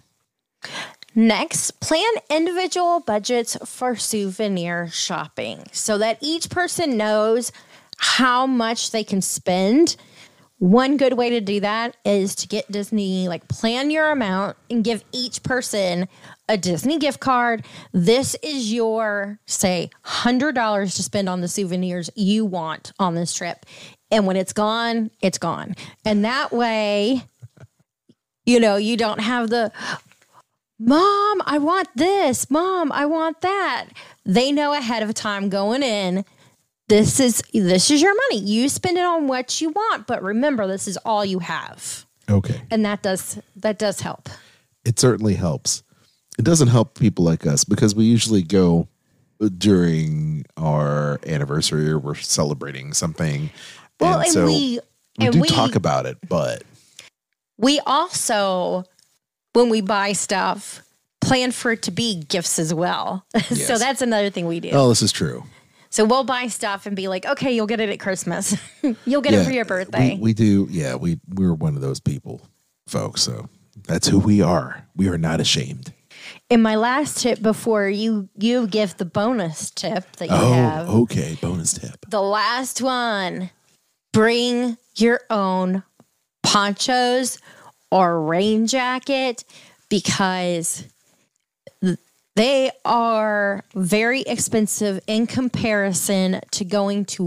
S2: Next, plan individual budgets for souvenir shopping so that each person knows how much they can spend. One good way to do that is to get Disney, plan your amount and give each person a Disney gift card. This is your, say, $100 to spend on the souvenirs you want on this trip. And when it's gone, it's gone. And that way, you don't have the, Mom, I want this. Mom, I want that. They know ahead of time going in, this is your money. You spend it on what you want, but remember, this is all you have.
S1: Okay.
S2: And that does help.
S1: It certainly helps. It doesn't help people like us because we usually go during our anniversary or we're celebrating something.
S2: Well, and
S1: so
S2: we
S1: talk about it, but
S2: we also, when we buy stuff, plan for it to be gifts as well.
S1: Yes.
S2: So that's another thing we do.
S1: Oh, this is true.
S2: So we'll buy stuff and be like, okay, you'll get it at Christmas. You'll get it for your birthday.
S1: We do. Yeah, we're one of those people, folks. So that's who we are. We are not ashamed.
S2: And my last tip before you give the bonus tip that you have.
S1: Oh, okay. Bonus tip.
S2: The last one, bring your own ponchos or rain jacket because they are very expensive in comparison to going to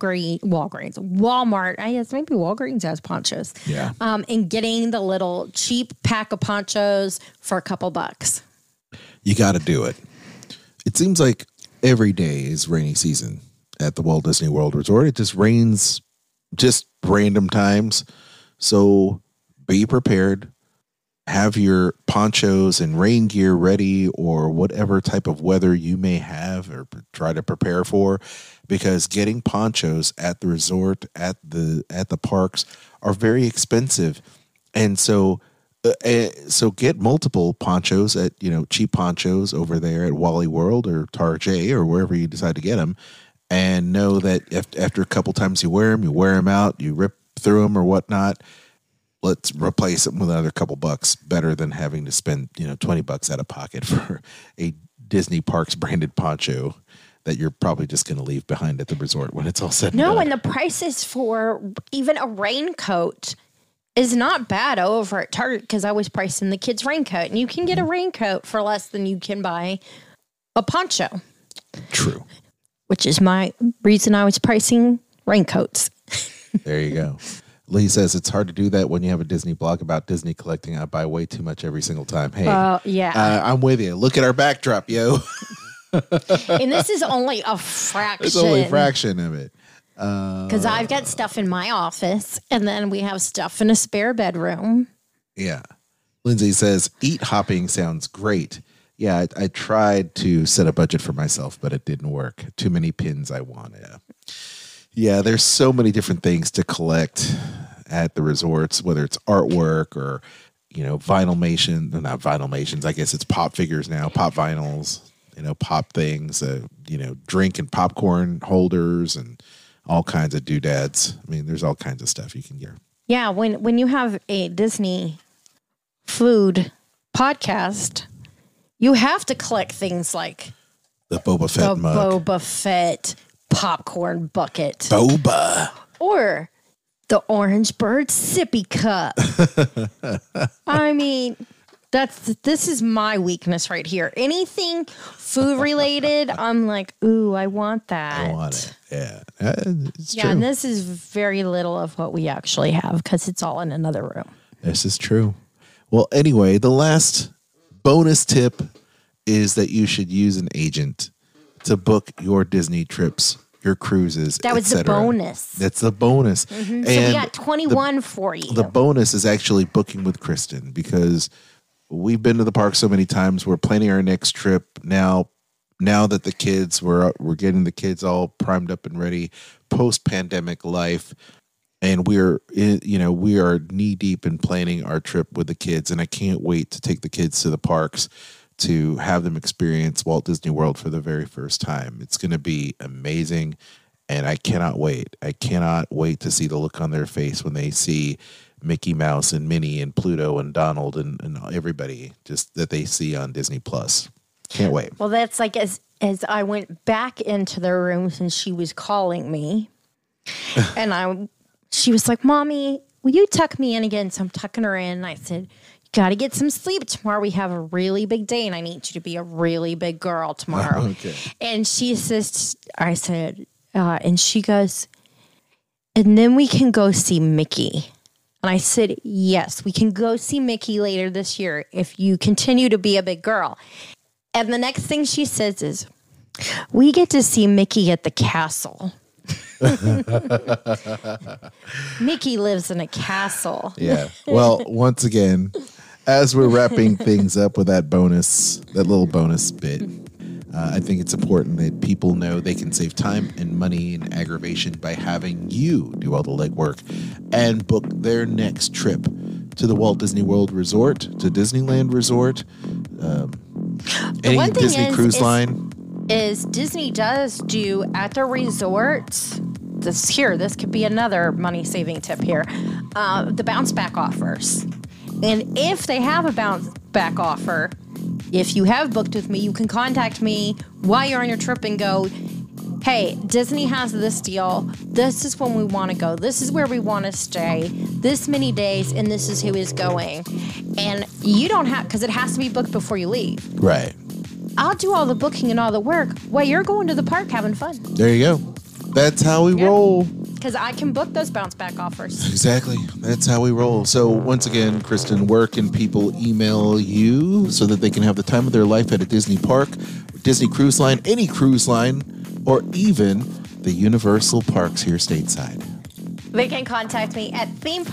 S2: Walmart. I guess maybe Walgreens has ponchos.
S1: Yeah.
S2: And getting the little cheap pack of ponchos for a couple bucks.
S1: You got to do it. It seems like every day is rainy season at the Walt Disney World Resort. It just rains just random times. So be prepared. Have your ponchos and rain gear ready, or whatever type of weather you may have or try to prepare for, because getting ponchos at the resort, at the parks, are very expensive. And so get multiple ponchos at, cheap ponchos over there at Wally World or Tarjay or wherever you decide to get them, and know that after a couple times you wear them out, you rip through them or whatnot. Let's replace them with another couple bucks, better than having to spend, $20 out of pocket for a Disney Parks branded poncho that you're probably just going to leave behind at the resort when it's all said and done.
S2: No, and the prices for even a raincoat is not bad over at Target, because I was pricing the kids' raincoat, and you can get a raincoat for less than you can buy a poncho.
S1: True.
S2: Which is my reason I was pricing raincoats.
S1: There you go. Lee says it's hard to do that when you have a Disney blog about Disney collecting. I buy way too much every single time. Hey,
S2: yeah.
S1: I'm with you. Look at our backdrop, yo.
S2: And this is only a fraction.
S1: It's only a fraction of it.
S2: Because I've got stuff in my office, and then we have stuff in a spare bedroom.
S1: Yeah. Lindsay says, eat hopping sounds great. Yeah, I tried to set a budget for myself, but it didn't work. Too many pins I wanted. Yeah, there's so many different things to collect at the resorts, whether it's artwork or, Vinylmation. Not Vinylmations. I guess it's pop figures now, pop vinyls, pop things, drink and popcorn holders and all kinds of doodads. I mean, there's all kinds of stuff you can get.
S2: Yeah, when you have a Disney food podcast, you have to collect things like
S1: the Boba Fett mug.
S2: Boba Fett popcorn bucket.
S1: Boba.
S2: Or the Orange Bird sippy cup. I mean, this is my weakness right here. Anything food related, I'm like, ooh, I want that.
S1: I want it. Yeah. It's
S2: yeah,
S1: true.
S2: and this is very little of what we actually have because it's all in another room.
S1: This is true. Well, anyway, the last bonus tip is that you should use an agent to book your Disney trips, your cruises,
S2: that was the bonus.
S1: That's the bonus.
S2: Mm-hmm.
S1: And
S2: so we got 21 for you.
S1: The bonus is actually booking with Kristen, because we've been to the park so many times. We're planning our next trip now that the kids we're getting the kids all primed up and ready post-pandemic life, and we are knee deep in planning our trip with the kids, and I can't wait to take the kids to the parks to have them experience Walt Disney World for the very first time. It's going to be amazing, and I cannot wait. I cannot wait to see the look on their face when they see Mickey Mouse and Minnie and Pluto and Donald and everybody just that they see on Disney Plus. Can't wait.
S2: Well, that's like as I went back into their rooms and she was calling me, and she was like, "Mommy, will you tuck me in again?" So I'm tucking her in, and I said, got to get some sleep. Tomorrow we have a really big day, and I need you to be a really big girl tomorrow.
S1: Okay.
S2: And she says, I said, and she goes, and then we can go see Mickey. And I said, yes, we can go see Mickey later this year if you continue to be a big girl. And the next thing she says is, we get to see Mickey at the castle. Mickey lives in a castle.
S1: Yeah. Well, once again, as we're wrapping things up with that little bonus bit, I think it's important that people know they can save time and money and aggravation by having you do all the legwork and book their next trip to the Walt Disney World Resort, to Disneyland Resort, any Disney cruise line.
S2: Is Disney does do at the resorts, this could be another money-saving tip here, the bounce back offers. And if they have a bounce back offer, if you have booked with me, you can contact me while you're on your trip and go, hey, Disney has this deal. This is when we want to go. This is where we want to stay. This many days, and this is who is going. And you don't have, because it has to be booked before you leave.
S1: Right.
S2: I'll do all the booking and all the work while you're going to the park having fun.
S1: There you go. That's how we roll.
S2: Because I can book those bounce back offers.
S1: Exactly. That's how we roll. So once again, Kristen, where can people email you so that they can have the time of their life at a Disney park, Disney Cruise Line, any cruise line, or even the Universal Parks here stateside?
S2: They can contact me at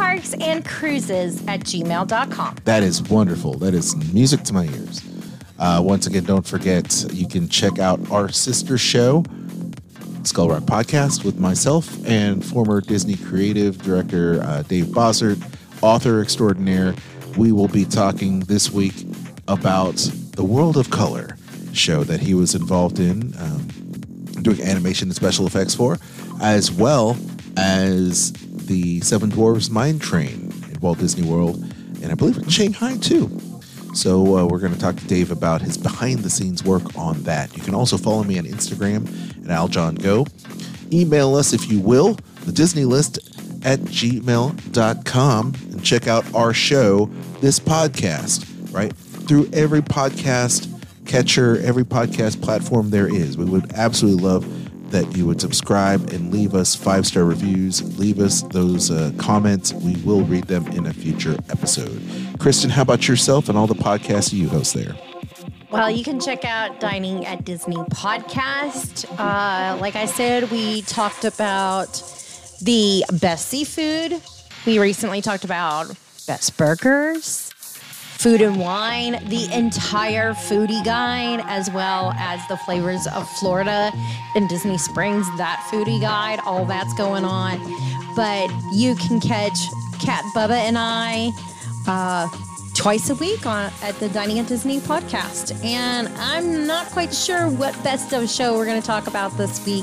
S2: themeparksandcruises@gmail.com.
S1: That is wonderful. That is music to my ears. Once again, don't forget, you can check out our sister show, Skull Rock Podcast, with myself and former Disney creative director Dave Bossert, author extraordinaire. We will be talking this week about the World of Color show that he was involved in, doing animation and special effects for, as well as the Seven Dwarfs Mine Train at Walt Disney World, and I believe in Shanghai too. So we're going to talk to Dave about his behind-the-scenes work on that. You can also follow me on Instagram at AlJohnGo. Email us, if you will, the Disney List at gmail.com, and check out our show, this podcast, right? Through every podcast catcher, every podcast platform there is. We would absolutely love that you would subscribe and leave us 5-star reviews. Leave us those comments. We will read them in a future episode. Kristen, how about yourself and all the podcasts you host there?
S2: Well, you can check out Dining at Disney podcast. Like I said, we talked about the best seafood. We recently talked about best burgers, food and wine, the entire foodie guide, as well as the flavors of Florida and Disney Springs, that foodie guide, all that's going on. But you can catch Kat, Bubba, and I twice a week at the Dining at Disney podcast. And I'm not quite sure what best of show we're going to talk about this week,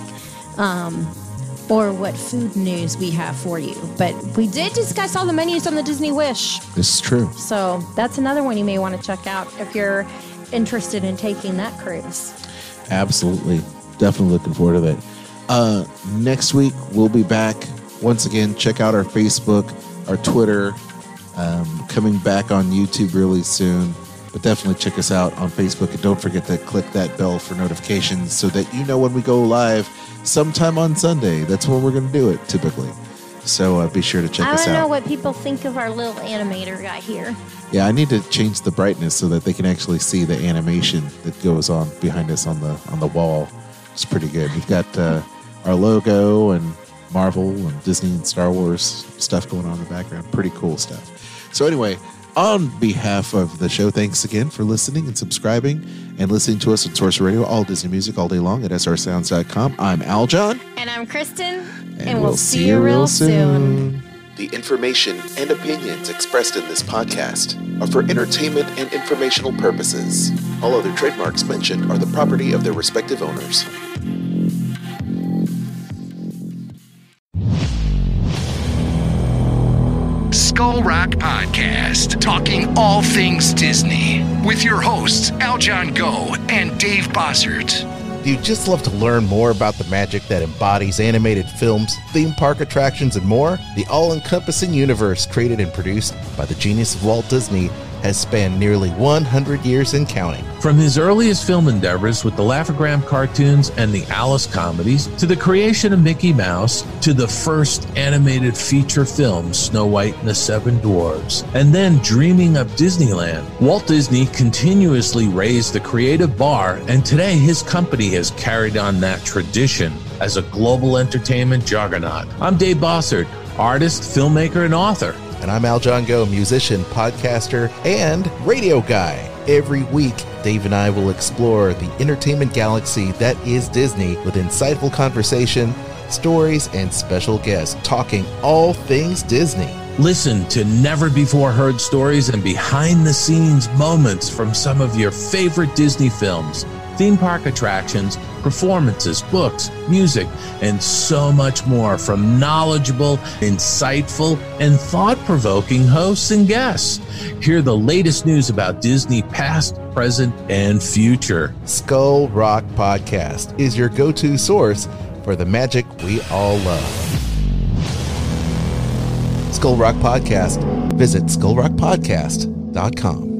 S2: or what food news we have for you. But we did discuss all the menus on the Disney Wish.
S1: This is true.
S2: So that's another one you may want to check out if you're interested in taking that cruise.
S1: Absolutely. Definitely looking forward to that. Next week, we'll be back. Once again, check out our Facebook, our Twitter, coming back on YouTube really soon. But definitely check us out on Facebook. And don't forget to click that bell for notifications so that you know when we go live sometime on Sunday. That's when we're going to do it, typically. So be sure to check us out.
S2: I don't know what people think of our little animator guy here.
S1: Yeah, I need to change the brightness so that they can actually see the animation that goes on behind us on the wall. It's pretty good. We've got our logo and Marvel and Disney and Star Wars stuff going on in the background. Pretty cool stuff. So anyway, on behalf of the show, thanks again for listening and subscribing and listening to us on Source Radio, all Disney music all day long at srsounds.com. I'm Aljon.
S2: And I'm Kristen. And we'll see you real soon.
S1: The information and opinions expressed in this podcast are for entertainment and informational purposes. All other trademarks mentioned are the property of their respective owners.
S6: Skull Rock Podcast, talking all things Disney, with your hosts Aljon Go and Dave Bossert.
S7: Do you just love to learn more about the magic that embodies animated films, theme park attractions, and more? The all-encompassing universe created and produced by the genius of Walt Disney has spanned nearly 100 years and counting.
S8: From his earliest film endeavors with the Laugh-O-Gram cartoons and the Alice comedies, to the creation of Mickey Mouse, to the first animated feature film, Snow White and the Seven Dwarfs, and then dreaming up Disneyland, Walt Disney continuously raised the creative bar, and today his company has carried on that tradition as a global entertainment juggernaut. I'm Dave Bossert, artist, filmmaker, and author.
S7: And I'm Aljon Go, musician, podcaster, and radio guy. Every week, Dave and I will explore the entertainment galaxy that is Disney with insightful conversation, stories, and special guests talking all things Disney.
S8: Listen to never-before-heard stories and behind-the-scenes moments from some of your favorite Disney films. theme park attractions, performances, books, music, and so much more from knowledgeable, insightful, and thought-provoking hosts and guests. Hear the latest news about Disney past, present, and future.
S7: Skull Rock Podcast is your go-to source for the magic we all love. Skull Rock Podcast. Visit skullrockpodcast.com.